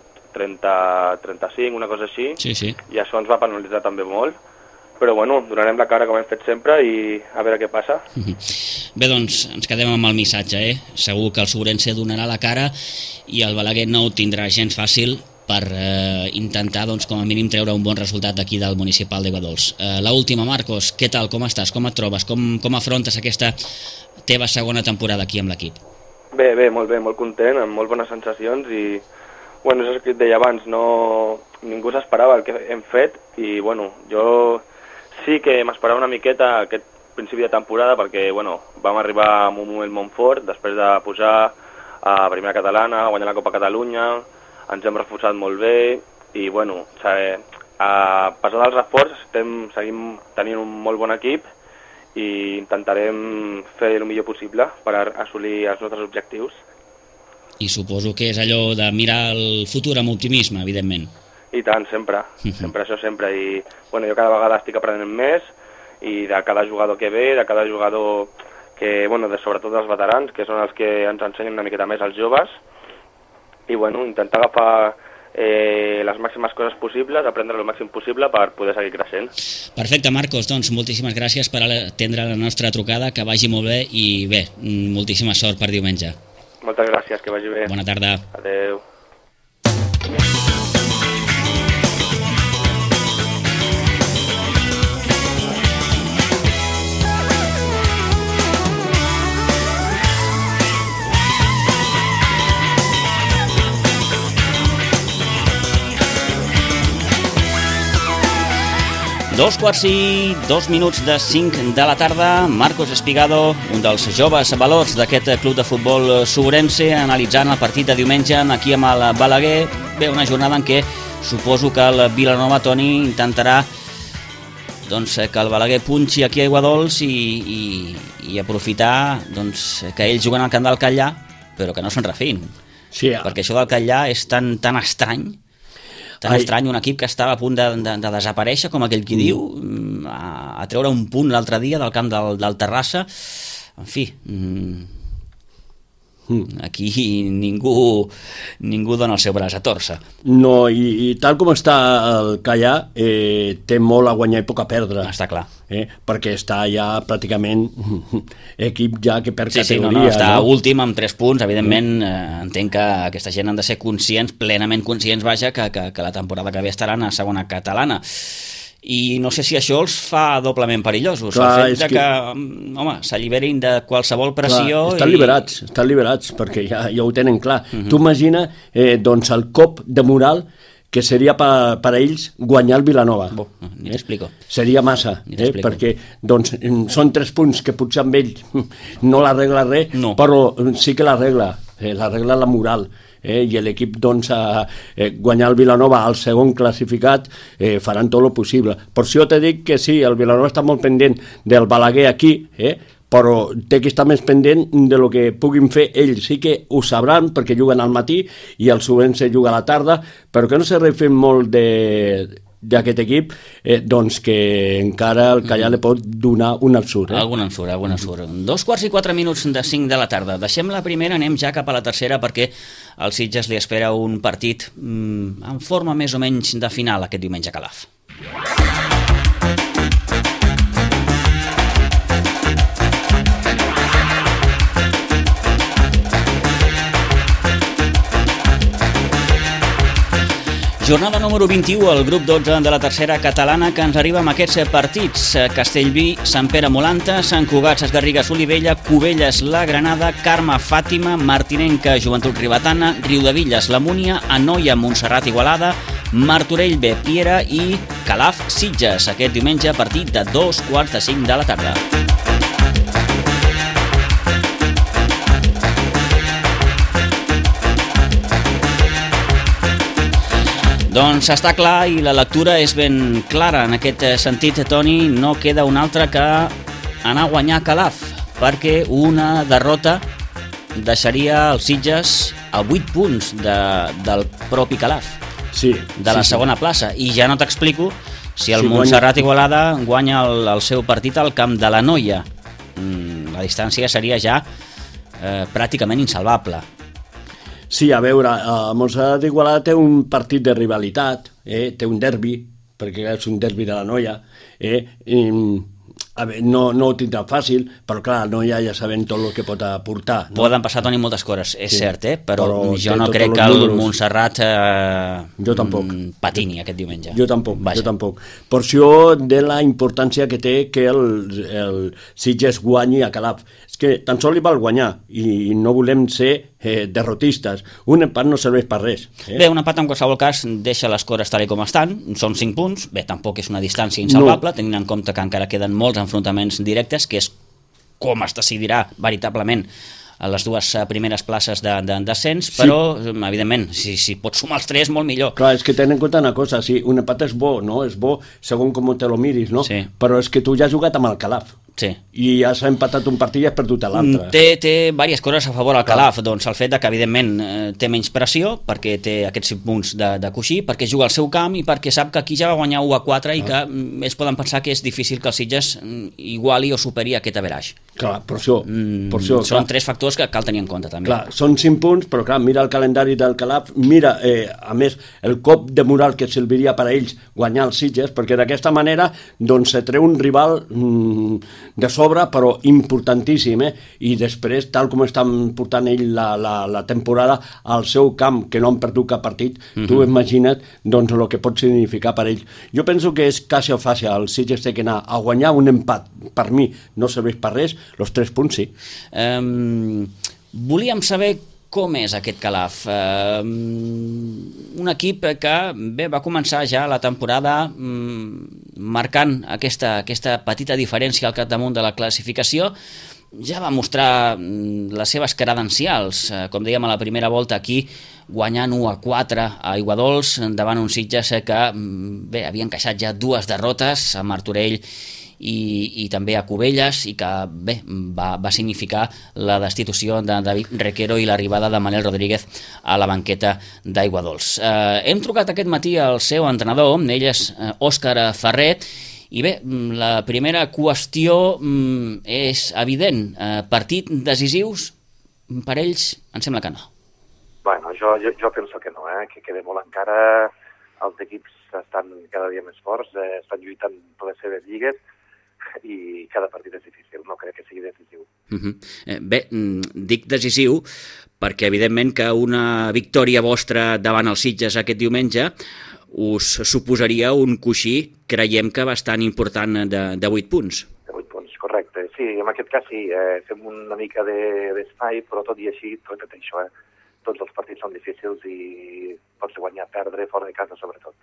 Speaker 11: 30-35, una cosa així, i això ens va penalitzar també molt, però donarem la cara com hem fet sempre i a veure què passa.
Speaker 1: Bé, doncs ens quedem amb el missatge, segur que el Sobrense donarà la cara i el Balaguer no ho tindrà gens fàcil per intentar, com a mínim, treure un bon resultat d'aquí del municipal d'Aiguadols. L'última, Marcos, què tal, com estàs, com et trobes, com afrontes aquesta teva segona temporada aquí amb l'equip?
Speaker 11: Bé, molt content, amb molt bones sensacions i, és el que et deia abans, ningú s'esperava el que hem fet i, jo sí que m'esperava una miqueta aquest principi de temporada perquè, vam arribar en un moment molt fort després de pujar a Primera Catalana, a guanyar la Copa Catalunya, ens hem reforçat molt bé i, bueno, a pesar dels esforços seguim tenint un molt bon equip i intentarem fer el millor possible per assolir els nostres objectius.
Speaker 1: I suposo que és allò de mirar el futur amb optimisme, evidentment.
Speaker 11: I tant, sempre, això sempre. I bueno, jo cada vegada estic aprenent més i de cada jugador que ve, de cada jugador que, bueno, sobretot dels veterans, que són els que ens ensenyen una miqueta més als joves, i bueno, intentar agafar les màximes coses possibles, aprendre el màxim possible per poder seguir creixent.
Speaker 1: Perfecte, Marcos, doncs moltíssimes gràcies per atendre la nostra trucada, que vagi molt bé i bé, moltíssima sort per diumenge.
Speaker 11: Moltes gràcies, que vagi bé.
Speaker 1: Bona tarda.
Speaker 11: Adeu.
Speaker 1: Dos quarts i 2 minuts de 5 de la tarda. Marcos Espigado, un dels joves valors d'aquest club de futbol sobrense, analitzant el partit de diumenge aquí amb el Balaguer. Bé, una jornada en què suposo que el Vilanova, Toni, intentarà que el Balaguer punxi aquí a Aiguadols i aprofitar que ells juguen al camp del Catllà, però que no se'n refin.
Speaker 10: Sí,
Speaker 1: perquè això del Catllà és tan estrany, estrany, un equip que estava a punt de desaparèixer, com aquell qui diu, a treure un punt l'altre dia del camp del Terrassa. En fi, aquí ningú dona el seu braç a torça.
Speaker 10: No, i tal com està el Catllà, té molt a guanyar i poc a perdre.
Speaker 1: Està clar.
Speaker 10: Perquè està ja pràcticament equip ja que perd
Speaker 1: Sí,
Speaker 10: categoria.
Speaker 1: està últim amb 3 punts, evidentment. Entenc que aquesta gent han de ser conscients, plenament conscients, vaja, que la temporada que ve estaran a segona catalana. I no sé si això els fa doblement perillosos.
Speaker 10: Clar,
Speaker 1: el fet que home, s'alliberin de qualsevol pressió.
Speaker 10: Clar, estan liberats, perquè ja ho tenen clar. Tu imagina el cop de moral que seria per a ells guanyar el Vilanova.
Speaker 1: Ni t'explico.
Speaker 10: Seria massa, perquè són 3 punts que potser amb ells no l'arregla res, però sí que l'arregla la moral. I l'equip guanyar el Vilanova al segon classificat faran tot el possible. Per això te dic que sí, el Vilanova està molt pendent del Balaguer aquí, però té que estar més pendent de lo que puguin fer ells. Sí que ho sabran perquè juguen al matí i el Sobrense juga a la tarda, però que no se refin molt d'aquest equip, que encara el Catllà li pot donar un ensurt.
Speaker 1: Algun ensurt. 2 quarts i 4 minuts de 5 de la tarda. Deixem la primera, anem ja cap a la tercera, perquè al Sitges li espera un partit en forma més o menys de final aquest diumenge a Calaf. Jornada número 21, el grup 12 de la tercera catalana, que ens arriba amb aquests partits: Castellví, Sant Pere Molanta, Sant Cugat, Ses Garrigues, Olivella, Cubelles, La Granada, Carme, Fàtima, Martinenca, Joventut Ribetana, Riudevilles, La Múnia, Anoia, Montserrat, Igualada, Martorell B, Piera i Calaf, Sitges, aquest diumenge a partir de 2:45 de la tarda. Doncs està clar i la lectura és ben clara. En aquest sentit, Toni, no queda un altre que anar a guanyar Calaf, perquè una derrota deixaria els Sitges a 8 punts del propi Calaf, de la segona plaça. I ja no t'explico si el Montserrat Igualada guanya el seu partit al camp de la Noia. La distància seria ja pràcticament insalvable.
Speaker 10: Sí, a veure, Montserrat Igualada té un partit de rivalitat, té un derbi, perquè és un derbi de la Noia, no ho tindrà fàcil, però clar, la Noia ja sabem tot el que pot aportar.
Speaker 1: Poden passar, Toni, moltes coses, és cert, però jo no crec que el Montserrat patini aquest diumenge.
Speaker 10: Jo tampoc. Per això de la importància que té que el Sitges guanyi a Calaf. És que tan sols li val guanyar i no volem ser derrotistes. Un empat no serveix per res.
Speaker 1: Bé, un empat en qualsevol cas deixa les coses tal com estan, són 5 punts, bé, tampoc és una distància insalvable, tenint en compte que encara queden molts enfrontaments directes, que és com es decidirà veritablement les dues primeres places de descens, però, evidentment, si pots sumar els 3, molt millor.
Speaker 10: Clar, és que ten en compte una cosa, sí, un empat és bo, no? És bo segons com te lo miris, no?
Speaker 1: Sí.
Speaker 10: Però és que tu ja has jugat amb el Calaf.
Speaker 1: Sí.
Speaker 10: I has empatat un partit i has perdut l'altre.
Speaker 1: Té diverses coses a favor al Calaf, doncs el fet de que evidentment té menys pressió, perquè té aquests 5 punts de coixí, perquè juga al seu camp i perquè sap que aquí ja va guanyar 1-4 i que es poden pensar que és difícil que el Sitges iguali o superi aquest average.
Speaker 10: Clar, per això
Speaker 1: són 3 factors que cal tenir en compte també.
Speaker 10: Clar, són 5 punts, però clar, mira el calendari del Calaf, mira, a més, el cop de moral que serviria per a ells guanyar els Sitges, perquè d'aquesta manera doncs se treu un rival de sobre, però importantíssim, i després, tal com estan portant ell la temporada al seu camp, que no han perdut cap partit, tu imagina't doncs el que pot significar per ells. Jo penso que és quasi o fàcil, el Sitges té que anar a guanyar un empat, per mi no serveix per res, els 3 punts sí.
Speaker 1: Volíem saber com és aquest Calaf. Un equip que va començar ja la temporada marcant aquesta petita diferència al capdamunt de la classificació. Ja va mostrar les seves credencials, com dèiem a la primera volta aquí, guanyant 1-4 a Aiguadols davant un Sitges que havia encaixat ja 2 derrotes a Martorell i també a Cubelles, i que va significar la destitució de David Requero i l'arribada de Manel Rodríguez a la banqueta d'Aiguadols. Hem trucat aquest matí al seu entrenador, ell és Òscar Ferrer, i bé, la primera qüestió és evident. Partit decisius per ells? Em sembla que no.
Speaker 12: Bueno, jo penso que no, que queda molt encara. Els equips estan cada dia més forts, estan lluitant per les seves lligues, i cada partit és difícil, no crec que sigui decisiu.
Speaker 1: Bé, dic decisiu perquè evidentment que una victòria vostra davant els Sitges aquest diumenge us suposaria un coixí, creiem que bastant important, de 8 punts.
Speaker 12: De 8 punts, correcte. Sí, en aquest cas sí, fem una mica d'espai, però tot i així, tot això, tots els partits són difícils i pots guanyar, perdre, fora de casa sobretot.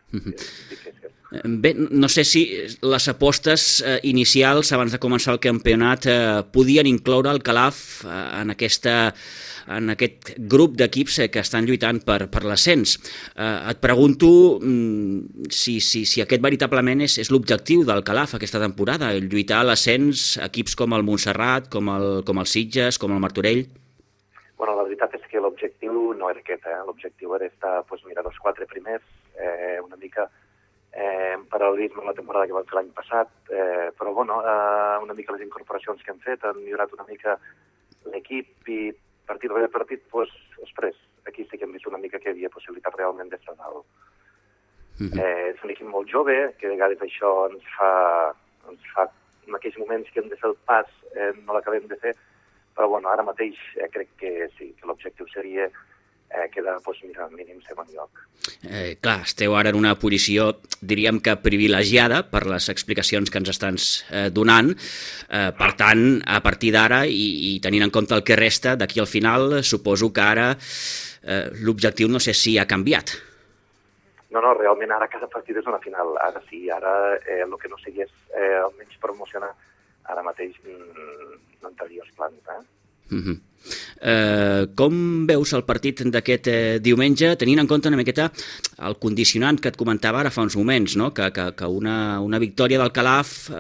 Speaker 1: Bé, no sé si les apostes inicials abans de començar el campionat podien incloure el Calaf en aquest grup d'equips que estan lluitant per l'ascens. Et pregunto si aquest veritablement és l'objectiu del Calaf aquesta temporada, lluitar a l'ascens equips com el Montserrat, com el Sitges, com el Martorell.
Speaker 12: Bueno, la veritat és que l'objectiu no era aquest, l'objectiu era estar, mira, els 4 primers, una mica en paral·lelisme amb la temporada que vam fer l'any passat, però bueno, una mica les incorporacions que hem fet han millorat una mica l'equip i partit rere partit, ostres, aquí sí que hem vist una mica que hi havia possibilitat realment d'estar dalt. És un equip molt jove, que a vegades això ens fa en aquells moments que hem de fer el pas, no l'acabem de fer, però bueno, ara mateix crec que sí, que l'objectiu seria quedar, mira, mínim segon lloc.
Speaker 1: Clar, esteu ara en una posició, diríem que privilegiada per les explicacions que ens estàs donant. Per tant, a partir d'ara i tenint en compte el que resta, d'aquí al final, suposo que ara l'objectiu no sé si ha canviat.
Speaker 12: No, realment ara cada partit és una final. Ara sí, ara el que no sigui és almenys promocionar. Ara mateix no entraria els plans,
Speaker 1: Com veus el partit d'aquest diumenge, tenint en compte una miqueta el condicionant que et comentava ara fa uns moments, no? que una victòria del Calaf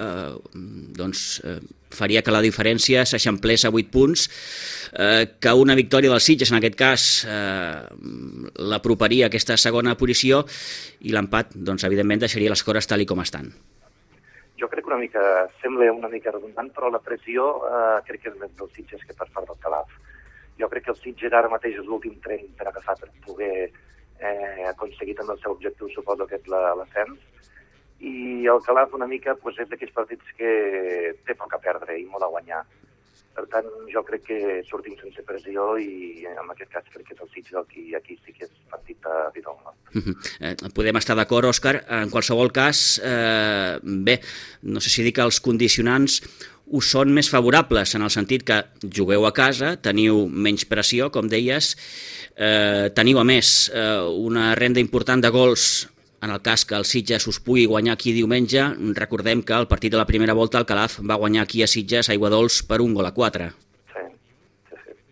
Speaker 1: faria que la diferència s'eixamplés a 8 punts, que una victòria del Sitges, en aquest cas, l'aproparia a aquesta segona posició, i l'empat, evidentment, deixaria les coses tal com estan.
Speaker 12: Jo crec que sembla una mica redundant, però la pressió crec que és més dels Sitges que per part del Calaf. Jo crec que el Sitges ara mateix és l'últim tren per agafar per poder aconseguir també el seu objectiu, suposo que és l'ascens, i el Calaf una mica és d'aquells partits que té poc a perdre i molt a guanyar. Per tant, jo crec que sortim sense pressió i en aquest cas crec que és el Sitges aquí sí que és partit a vida o mort.
Speaker 1: Podem estar d'acord, Òscar. En qualsevol cas, bé, no sé si dir que els condicionants us són més favorables en el sentit que jugueu a casa, teniu menys pressió, com deies, teniu a més una renda important de gols en el cas que el Sitges us pugui guanyar aquí diumenge. Recordem que el partit de la primera volta el Calaf va guanyar aquí a Sitges, a Aiguadols, per 1-4.
Speaker 12: Sí.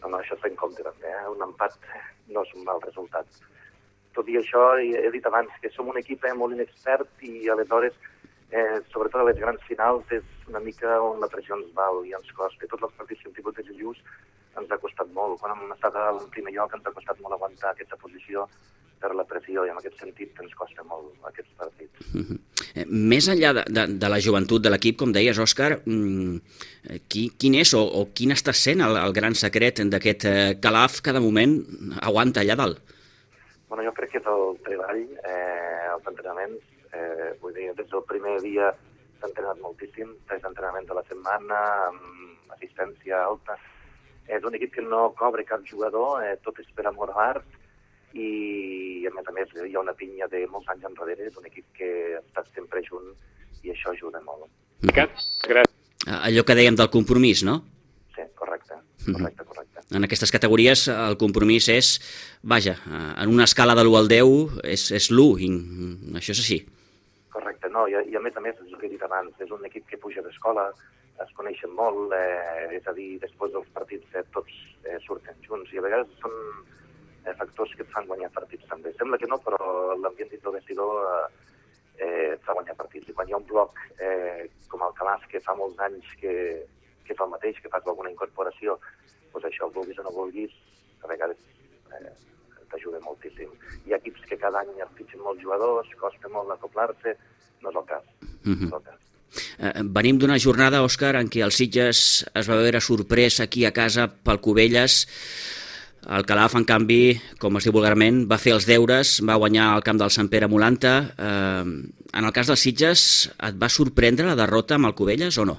Speaker 12: no, això està en compte també, un empat no és un mal resultat. Tot i això, he dit abans que som un equip molt inexpert i aleshores, sobretot a les grans finals, és una mica on la pressió ens val i ens costa. Tots els partits que hem tingut decisius ens ha costat molt. Quan hem estat al primer lloc ens ha costat molt aguantar aquesta posició per la pressió i en aquest sentit ens costa molt aquests partits.
Speaker 1: Més enllà de la joventut de l'equip, com deies, Òscar, quin és o quin està sent el gran secret d'aquest Calaf que de moment aguanta allà dalt?
Speaker 12: Bueno, jo crec que és el treball, els entrenaments. Vull dir, des del primer dia s'ha entrenat moltíssim, 3 entrenaments a la setmana, amb assistència alta. És un equip que no cobra cap jugador, tot és per amor a l'art, i a més hi ha una pinya de molts anys enrere, és un equip que ha estat sempre junt i això ajuda molt.
Speaker 1: Allò que dèiem del compromís, no?
Speaker 12: Sí, correcte.
Speaker 1: En aquestes categories el compromís és, vaja, en una escala de l'1 al 10 és l'1, això és així.
Speaker 12: Correcte, no, i a més, és el que he dit abans, és un equip que puja d'escola, es coneixen molt, és a dir, després dels partits tots surten junts, i a vegades són factors que et fan guanyar partits també. Sembla que no, però l'ambient dins del vestidor et fa guanyar partits. I quan hi ha un bloc com el Calaf, que fa molts anys que fa el mateix, que fas alguna incorporació, doncs això, vulguis o no vulguis, a vegades t'ajuda moltíssim. Hi ha equips que cada any es fitxen molts jugadors, costa molt acoplar-se, no és el cas.
Speaker 1: Venim d'una jornada, Òscar, en què el Sitges es va veure sorprès aquí a casa pel Cubelles. El Calaf, en canvi, com es diu vulgarment, va fer els deures, va guanyar al camp del Sant Pere Molanta. En el cas dels Sitges, et va sorprendre la derrota amb el Cubelles o no?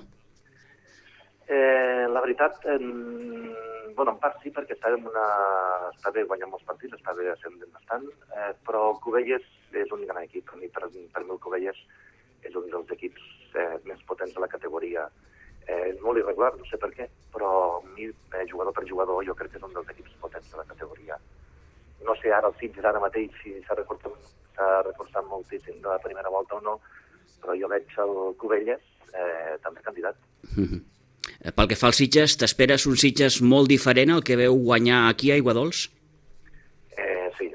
Speaker 12: La veritat, en part sí, perquè està bé guanyant molts partits, està bé ascendent bastant, però el Cubelles és un gran equip. Per mi el Cubelles és un dels equips més potents de la categoria. És molt irregular, no sé per què, però a mi, jugador per jugador, jo crec que és un dels equips potents de la categoria. No sé ara el Sitges ara mateix si s'ha reforçat moltíssim de la primera volta o no, però jo veig el Cubelles també candidat.
Speaker 1: Pel que fa al Sitges, t'esperes un Sitges molt diferent al que veu guanyar aquí a Aiguadols?
Speaker 12: Sí.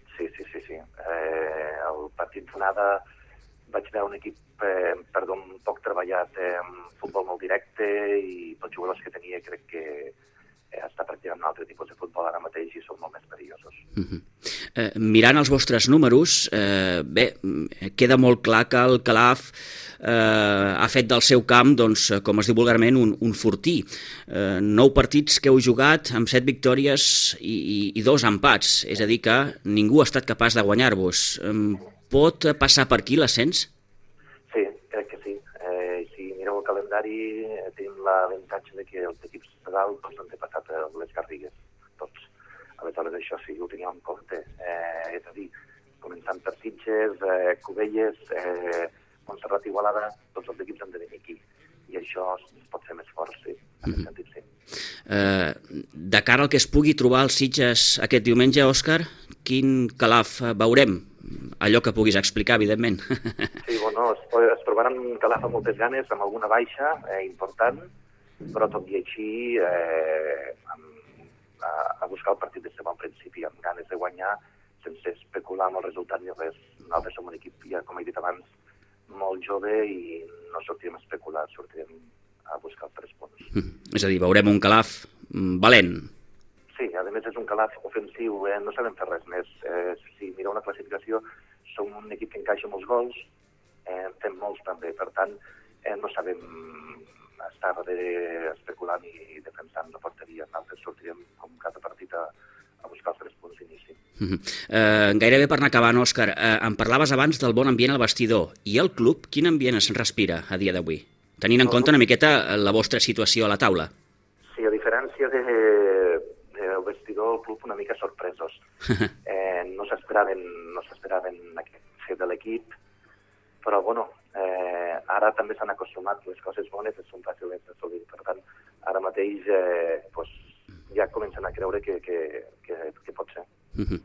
Speaker 12: El partit d'anada vaig veure un equip un poc treballat en futbol molt directe i pels jugadors que tenia crec que està practicant un altre tipus de futbol ara mateix i són molt més perillosos.
Speaker 1: Mirant els vostres números, queda molt clar que el Calaf ha fet del seu camp, doncs, com es diu vulgarment, un fortí. 9 partits que heu jugat amb 7 victòries i 2 empats, és a dir que ningú ha estat capaç de guanyar-vos. Pot passar per aquí l'ascens?
Speaker 12: Sí, crec que sí. Si mireu el calendari, tenim l'avantatge que els equips de dalt tots han passat les Garrigues, tots. Aleshores això sí, ho teníem en compte. És a dir, començant per Sitges, Cubelles, Montserrat i Igualada, tots els equips han de venir aquí. I això pot ser més fort, sí, en aquest sentit, sí.
Speaker 1: De cara al que es pugui trobar als Sitges aquest diumenge, Òscar, quin Calaf veurem? Allò que puguis explicar, evidentment.
Speaker 12: Sí, es trobaran un Calaf amb moltes ganes, amb alguna baixa important, però tot i així a buscar el partit des de bon principi, amb ganes de guanyar, sense especular amb el resultat ni res. Nosaltres som un equip, ja com he dit abans, molt jove i no sortirem a especular, sortirem a buscar els 3 punts.
Speaker 1: És a dir, veurem un Calaf valent.
Speaker 12: Sí, a més és un Calaf ofensiu, no sabem fer res més. Si mireu una classificació, som un equip que encaixa molts gols, fem molts també, per tant, no sabem estar especulant i defensant la porteria. Nosaltres sortirem com cada partit a buscar els 3 punts d'inici.
Speaker 1: Gairebé per anar acabant, Òscar, em parlaves abans del bon ambient al vestidor. I el club, quin ambient es respira a dia d'avui? Tenint en compte una miqueta la vostra situació a la taula.
Speaker 12: Sí, a diferència del vestidor, el club una mica sorpresos. No s'esperaven aquest fet de l'equip, però ara també s'han acostumat, les coses bones són fàcils d'assolir, per tant, ara mateix ja comencen a creure que pot ser.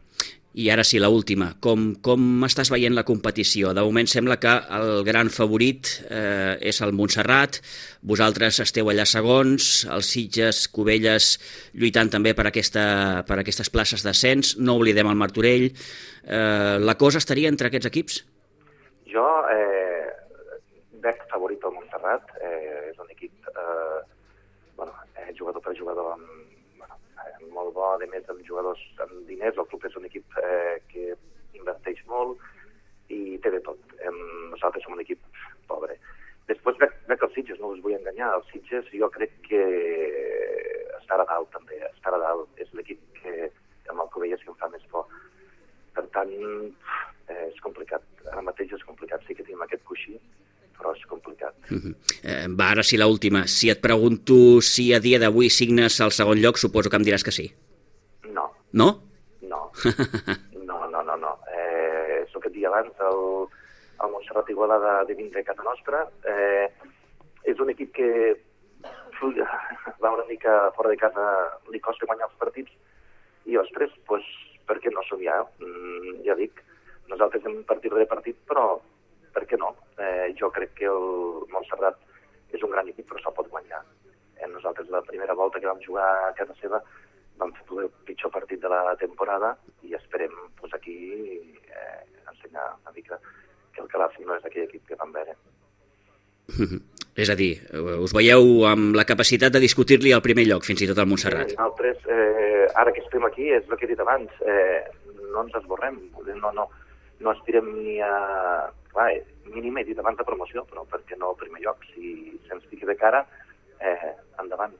Speaker 1: I ara sí, l'última. Com estàs veient la competició? De moment sembla que el gran favorit és el Montserrat, vosaltres esteu allà segons, els Sitges, Cubelles lluitant també per aquestes places d'ascens, no oblidem el Martorell. La cosa estaria entre aquests equips?
Speaker 12: Jo veig favorit al Montserrat, és un equip jugador per jugador molt bo, a més amb jugadors amb diners. El club és un equip que inverteix molt i té de tot. Nosaltres som un equip pobre. Després veig els Sitges, no us vull enganyar. Els Sitges jo crec que estarà dalt també, estarà dalt. És l'equip amb el Cubelles que em fa més por. Per tant, és complicat. Ara mateix és complicat. Sí que tenim aquest coixí, però és complicat.
Speaker 1: Va, ara sí, l'última. Si et pregunto si a dia d'avui signes al segon lloc, suposo que em diràs que sí.
Speaker 12: No.
Speaker 1: No?
Speaker 12: No. No. És el que et dia abans, el Montserrat Igualada de vindre a casa nostra. És un equip que va una mica fora de casa, li costa guanyar els partits, i ostres, doncs, per què no somiar? Ja dic, nosaltres hem partit de partit, però per què no? Jo crec que el Montserrat és un gran equip, però se'l pot guanyar. Nosaltres la primera volta que vam jugar a casa seva vam fer el pitjor partit de la temporada i esperem aquí ensenyar una mica que el Calaf no és aquell equip que vam veure.
Speaker 1: És a dir, us veieu amb la capacitat de discutir-li al primer lloc, fins i tot al Montserrat.
Speaker 12: Nosaltres, ara que estem aquí, és el que he dit abans, no ens esborrem, no aspirem ni a... Clar, mínim he dit abans de promoció, però per què no al primer lloc? Si se'ns fiqui de cara, endavant.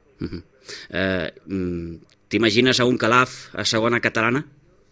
Speaker 1: T'imagines a un Calaf a segona catalana?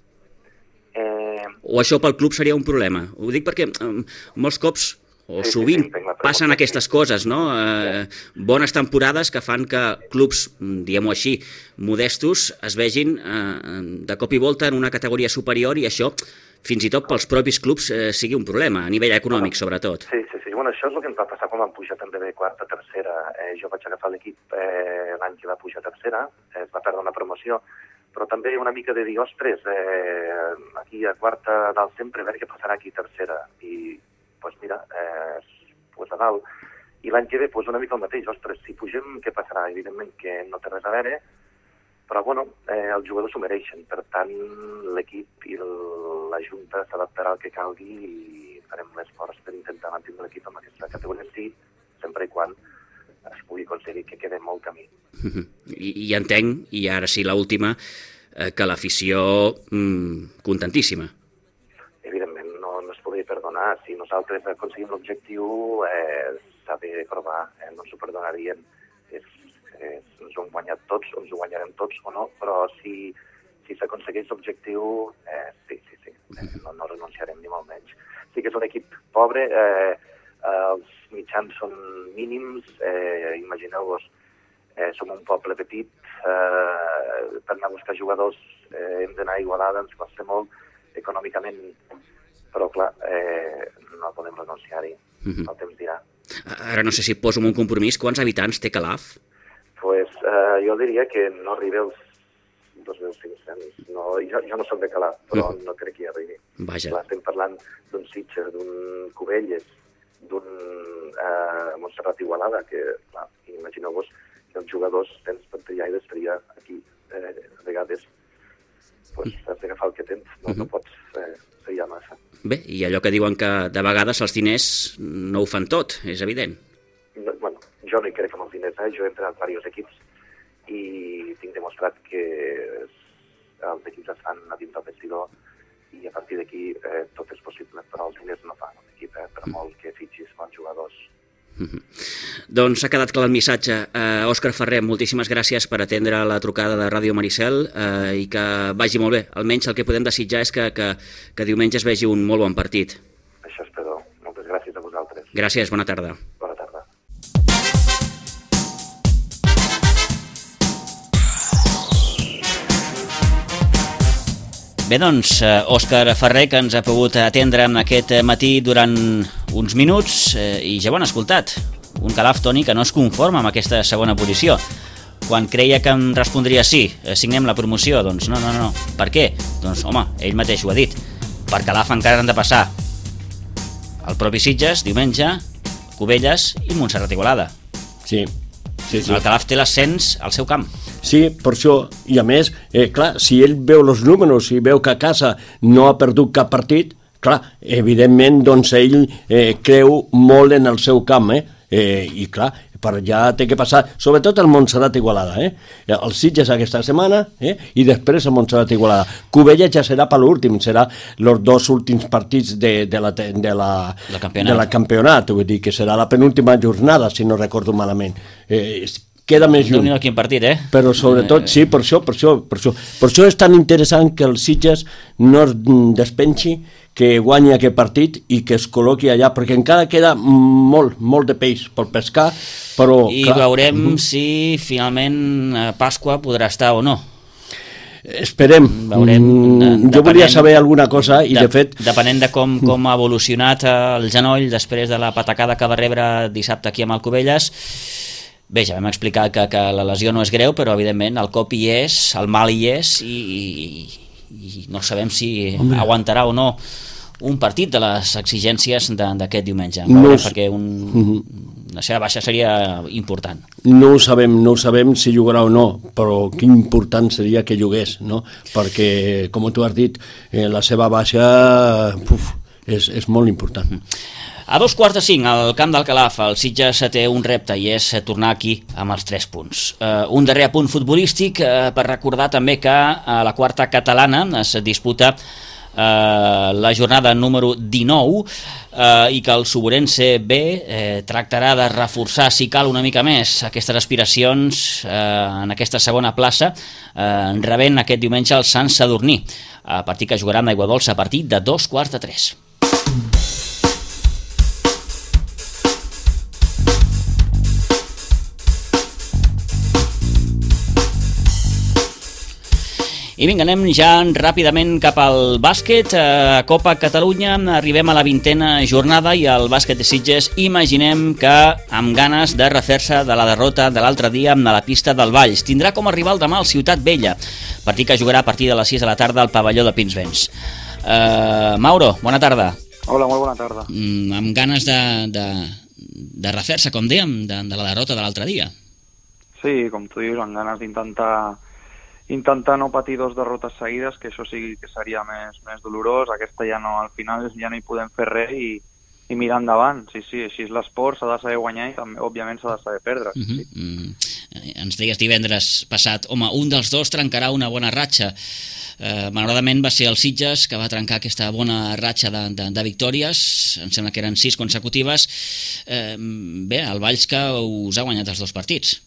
Speaker 1: O això pel club seria un problema? Ho dic perquè molts cops, o sovint, passen aquestes coses, no? Bones temporades que fan que clubs, diguem-ho així, modestos, es vegin de cop i volta en una categoria superior, i això, fins i tot pels propis clubs, sigui un problema, a nivell econòmic, sobretot.
Speaker 12: Sí. Bueno, això és el que ens va passar quan vam pujar també de quarta a tercera. Jo vaig agafar l'equip l'any que va pujar a tercera, es va perdre una promoció, però també una mica de dir, ostres, aquí a quarta dalt sempre, a veure què passarà aquí a tercera. I, doncs mira, a dalt. I l'any que ve, una mica el mateix, ostres, si pugem, què passarà? Evidentment que no té res a veure, però bueno, els jugadors s'ho mereixen. Per tant, l'equip i la Junta s'adaptarà al que calgui i farem l'esforç per intentar mantenir l'equip amb aquesta categoria, sí, sempre i quan es pugui aconseguir que quede molt camí.
Speaker 1: I entenc, i ara sí l'última, que l'afició contentíssima.
Speaker 12: Evidentment, no es podria perdonar. Si nosaltres aconseguim l'objectiu, s'ha de provar, no ens ho perdonarien. Ens ho hem guanyat tots, ens ho guanyarem tots o no, però si s'aconsegueix l'objectiu, sí, no renunciarem ni molt menys. Sí que és un equip pobre, els mitjans són mínims, imagineu-vos, som un poble petit, per anar a buscar jugadors hem d'anar a Igualada, ens costa molt econòmicament, però clar, no podem renunciar-hi, el temps dirà.
Speaker 1: Ara no sé si poso un compromís, quants habitants té Calaf?
Speaker 12: Jo diria que no arriba als 2.500. Jo no soc de Calaf, però no crec que hi arribi.
Speaker 1: Vaja.
Speaker 12: Estem parlant d'un Sitges, d'un Cubelles, d'un Montserrat Igualada, que, clar, imagineu-vos que els jugadors tens pantallaires estaria aquí. A vegades has d'agafar el que tens, no pots fer massa.
Speaker 1: Bé, i allò que diuen que de vegades els diners no ho fan tot, és evident.
Speaker 12: Bueno, jo no hi crec amb els diners, jo he entrenat diversos equips i tinc demostrat que els equips es fan a dins del vestidor i a partir d'aquí tot és possible, però els diners no fan l'equip, per molt que fitxis bons jugadors.
Speaker 1: Doncs s'ha quedat clar el missatge. Òscar Ferrer, moltíssimes gràcies per atendre la trucada de Ràdio Maricel i que vagi molt bé. Almenys el que podem desitjar és que diumenge es vegi un molt bon partit.
Speaker 12: Això espero. Moltes gràcies a vosaltres.
Speaker 1: Gràcies, bona tarda.
Speaker 12: Bona tarda.
Speaker 1: Bé, doncs, Òscar Ferrer, que ens ha pogut atendre aquest matí durant uns minuts i ja ho han escoltat. Un Calaf, Toni, que no es conforma amb aquesta segona posició. quan creia que em respondria sí, signem la promoció, doncs no. Per què? Doncs home, ell mateix ho ha dit. Per Calaf encara han de passar el propi Sitges, diumenge, Cubelles i Montserrat Igualada.
Speaker 10: Sí.
Speaker 1: El Calaf té l'ascens al seu camp.
Speaker 10: Sí, per això, i a més, clar, si ell veu els números i veu que a casa no ha perdut cap partit, clar, evidentment, doncs ell creu molt en el seu camp, i clar, per allà té que passar, sobretot el Montserrat Igualada, el Sitges aquesta setmana, i després el Montserrat Igualada. Cubelles ja serà per l'últim, serà els 2 últims partits de la campionat, vull dir que serà la penúltima jornada, si no recordo malament. Queda més lluny.
Speaker 1: No quin partit,
Speaker 10: Però sobretot, sí, per això és tan interessant que el Sitges no es despenxi, que guanyi aquest partit i que es col·loqui allà, perquè encara queda molt de peix per pescar, però...
Speaker 1: I veurem si finalment Pasqua podrà estar o no.
Speaker 10: Esperem. Jo volia saber alguna cosa i de fet...
Speaker 1: Depenent de com ha evolucionat el genoll després de la patacada que va rebre dissabte aquí amb el Cubelles. Bé, ja vam explicar que la lesió no és greu, però evidentment el cop hi és, el mal hi és i no sabem si aguantarà o no un partit de les exigències d'aquest diumenge. Perquè la seva baixa seria important.
Speaker 10: No ho sabem si jugarà o no, però que important seria que jugués, no? Perquè, com tu has dit, la seva baixa és molt important.
Speaker 1: A 2:45, al camp del Calaf, el Sitges té un repte i és tornar aquí amb els 3 punts. Un darrer apunt futbolístic per recordar també que a la quarta catalana es disputa la jornada número 19 i que el Suburense B tractarà de reforçar, si cal, una mica més aquestes aspiracions en aquesta segona plaça, rebent aquest diumenge el Sant Sadurní, partit que jugarà amb l'Aigua Dolça a partir de 2:45. I vinga, anem ja ràpidament cap al bàsquet. A Copa Catalunya arribem a la 20ª jornada i el bàsquet de Sitges imaginem que amb ganes de refer-se de la derrota de l'altre dia a la pista del Valls. Tindrà com a rival demà el Ciutat Vella, partit que jugarà a partir de les 6 de la tarda al pavelló de Pinsbens. Mauro, bona tarda.
Speaker 13: Hola, molt bona tarda.
Speaker 1: Amb ganes de refer-se, com dèiem, de la derrota de l'altre dia.
Speaker 13: Sí, com tu dius, amb ganes d'intentar no patir 2 derrotes seguides, que això sí que seria més dolorós. Aquesta ja no, al final ja no hi podem fer res i mirar endavant. Sí, així és l'esport, s'ha de saber guanyar i també, òbviament, s'ha de saber perdre.
Speaker 1: Ens deies divendres passat, home, un dels dos trencarà una bona ratxa. Malauradament va ser el Sitges que va trencar aquesta bona ratxa de victòries, em sembla que eren 6 consecutives. Bé, el Valls que us ha guanyat els 2 partits.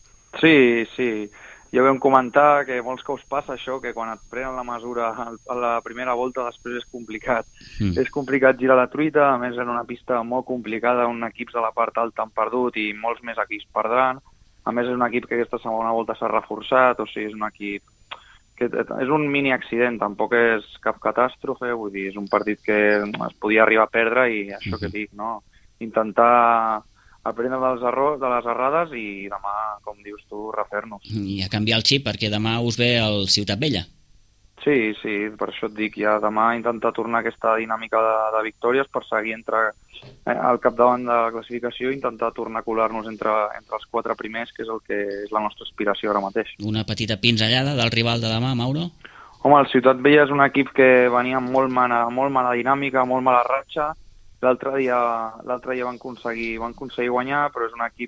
Speaker 13: Sí. Ja vam comentar que molts cops passa això, que quan et prenen la mesura a la primera volta després és complicat. És complicat girar la truita, a més en una pista molt complicada, on equips de la part alta han perdut i molts més equips perdran. A més és un equip que aquesta segona volta s'ha reforçat, o sigui, és un equip que és un mini accident, tampoc és cap catàstrofe, vull dir, és un partit que es podia arribar a perdre i això que dic, no? Intentar aprendre de les errades i demà, com dius tu, refer-nos.
Speaker 1: I a canviar el xip, perquè demà us ve el Ciutat Vella.
Speaker 13: Sí, per això et dic, ja demà intentar tornar aquesta dinàmica de victòries per seguir al capdavant de la classificació i intentar tornar a colar-nos entre els 4 primers, que és el que és la nostra aspiració ara mateix. Una
Speaker 1: petita pinzellada del rival de demà, Mauro?
Speaker 13: Home, el Ciutat Vella és un equip que venia amb molt mala dinàmica, molt mala ratxa. L'altre dia van aconseguir guanyar, però és un equip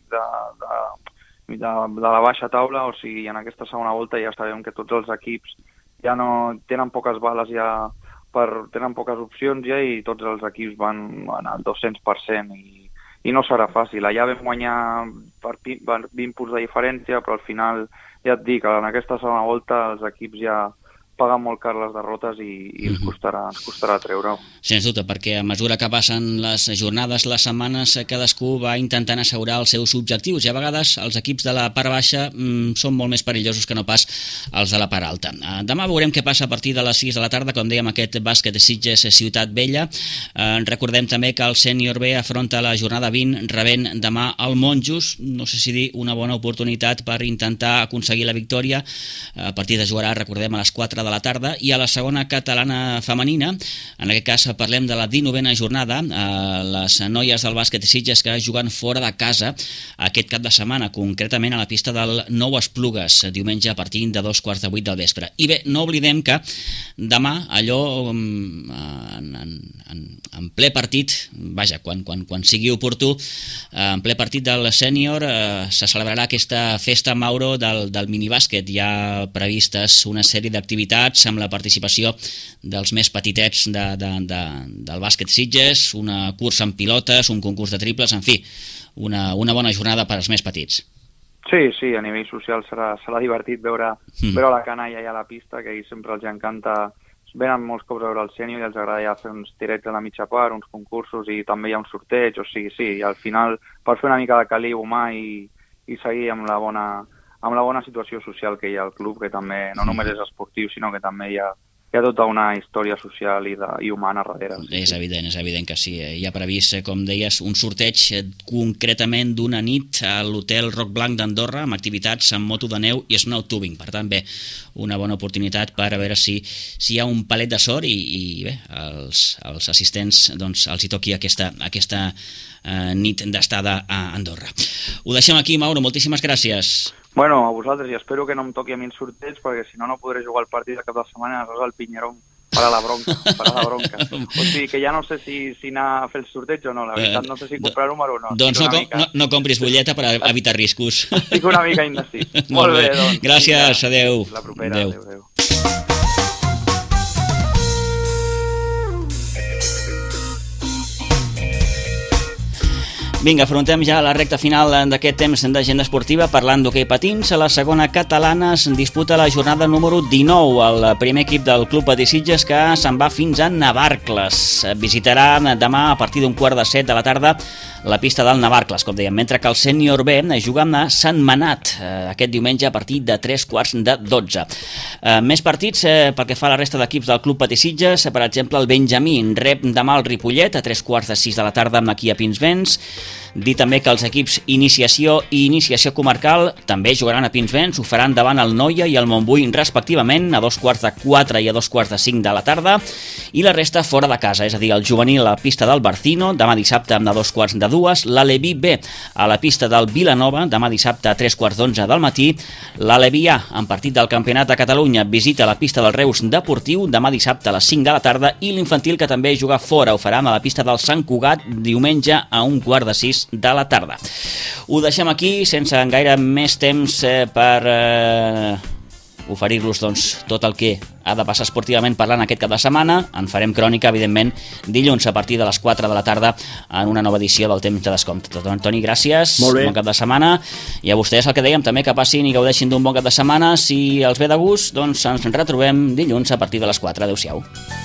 Speaker 13: de la baixa taula, o sigui, en aquesta segona volta ja sabem que tots els equips ja no tenen poques bales, tenen poques opcions ja, i tots els equips van al 200% i no serà fàcil. Allà vam guanyar per 20 punts de diferència, però al final, ja et dic, en aquesta segona volta els equips ja paguen molt car les derrotes i ens costarà treure-ho.
Speaker 1: Sens dubte, perquè a mesura que passen les jornades, les setmanes, cadascú va intentant assegurar els seus objectius i a vegades els equips de la part baixa són molt més perillosos que no pas els de la part alta. Demà veurem què passa a partir de les 6 de la tarda, com dèiem, aquest bàsquet de Sitges Ciutat Vella. Recordem també que el sènior B afronta la jornada 20 rebent demà el Monjos, no sé si dir una bona oportunitat per intentar aconseguir la victòria. El partit es jugarà, recordem, a les 4 de la tarda, i a la segona catalana femenina, en aquest cas parlem de la 19a jornada, les noies del bàsquet de Sitges que juguen fora de casa aquest cap de setmana, concretament a la pista del Nou Esplugues, diumenge a partir de 2:15 del vespre. I bé, no oblidem que demà, allò en ple partit, vaja, quan sigui oportú, en ple partit del sènior se celebrarà aquesta festa Mauro del minibàsquet. Hi ha previstes una sèrie d'activitats amb la participació dels més petitets del bàsquet Sitges, una cursa amb pilotes, un concurs de triples, en fi, una bona jornada per als més petits.
Speaker 13: Sí, a nivell social serà divertit veure la canalla allà a la pista, que a ells sempre els encanta. Venen molts cops a veure el sènior i els agrada ja fer uns tirets a la mitja part, uns concursos, i també hi ha un sorteig, o sigui, sí, i al final per fer una mica de caliu humà i seguir amb la bona situació social que hi ha al club, que també no només és esportiu, sinó que també hi ha tota una història social i humana darrere.
Speaker 1: És evident que sí. Hi ha previst, com deies, un sorteig concretament d'una nit a l'hotel Roc Blanc d'Andorra amb activitats amb moto de neu i snowtubing. Per tant, bé, una bona oportunitat per a veure si hi ha un palet de sort i bé, als assistents doncs els hi toqui aquesta nit d'estada a Andorra. Ho deixem aquí, Mauro, moltíssimes gràcies.
Speaker 13: Bueno, a vosaltres, i espero que no em toqui a mi el sorteig, perquè si no podré jugar el partit de cap de setmana, aleshores el Pinyerón farà la bronca. O sigui que ja no sé si anar a fer el sorteig o no, la veritat, no sé si comprar número o no.
Speaker 1: Doncs no compris butlleta per evitar riscos.
Speaker 13: Estic una mica indecís. Molt bé, doncs.
Speaker 1: Gràcies, adeu.
Speaker 13: La propera, adeu.
Speaker 1: Vinga, afrontem ja la recta final d'aquest temps d'agenda esportiva parlant d'hoquei patins. A la segona catalana es disputa la jornada número 19. El primer equip del Club Patí Sitges que se'n va fins a Navarcles. Visitarà demà a partir d'15:15 de la tarda la pista del Navarcles, com dèiem, mentre que el sènior B juga amb Sentmenat aquest diumenge a partir de 3:15. Més partits pel que fa a la resta d'equips del Club Patí Sitges. Per exemple, el Benjamí rep demà el Ripollet a 3:15 de la tarda aquí a Pinsbens. Dir també que els equips Iniciació i Iniciació Comarcal també jugaran a Pinsbens, ho faran davant el Noia i el Montbui respectivament a 3:15 i a 2:45 de la tarda, i la resta fora de casa, és a dir, el juvenil a la pista del Barcino demà dissabte a 2:15, l'Aleví B a la pista del Vilanova demà dissabte a 3:15 del matí, l'Aleví A en partit del Campionat de Catalunya visita la pista del Reus Deportiu demà dissabte a les 5 de la tarda, i l'infantil que també juga fora ho farà a la pista del Sant Cugat diumenge a 5:15 de la tarda. Ho deixem aquí sense gaire més temps per oferir-los tot el que ha de passar esportivament parlant aquest cap de setmana. En farem crònica, evidentment, dilluns a partir de les 4 de la tarda en una nova edició del Temps de Descompte. Toni, gràcies, bon cap de setmana, i a vostès el que dèiem també, que passin i gaudeixin d'un bon cap de setmana. Si els ve de gust, doncs ens retrobem dilluns a partir de les 4. Adéu-siau.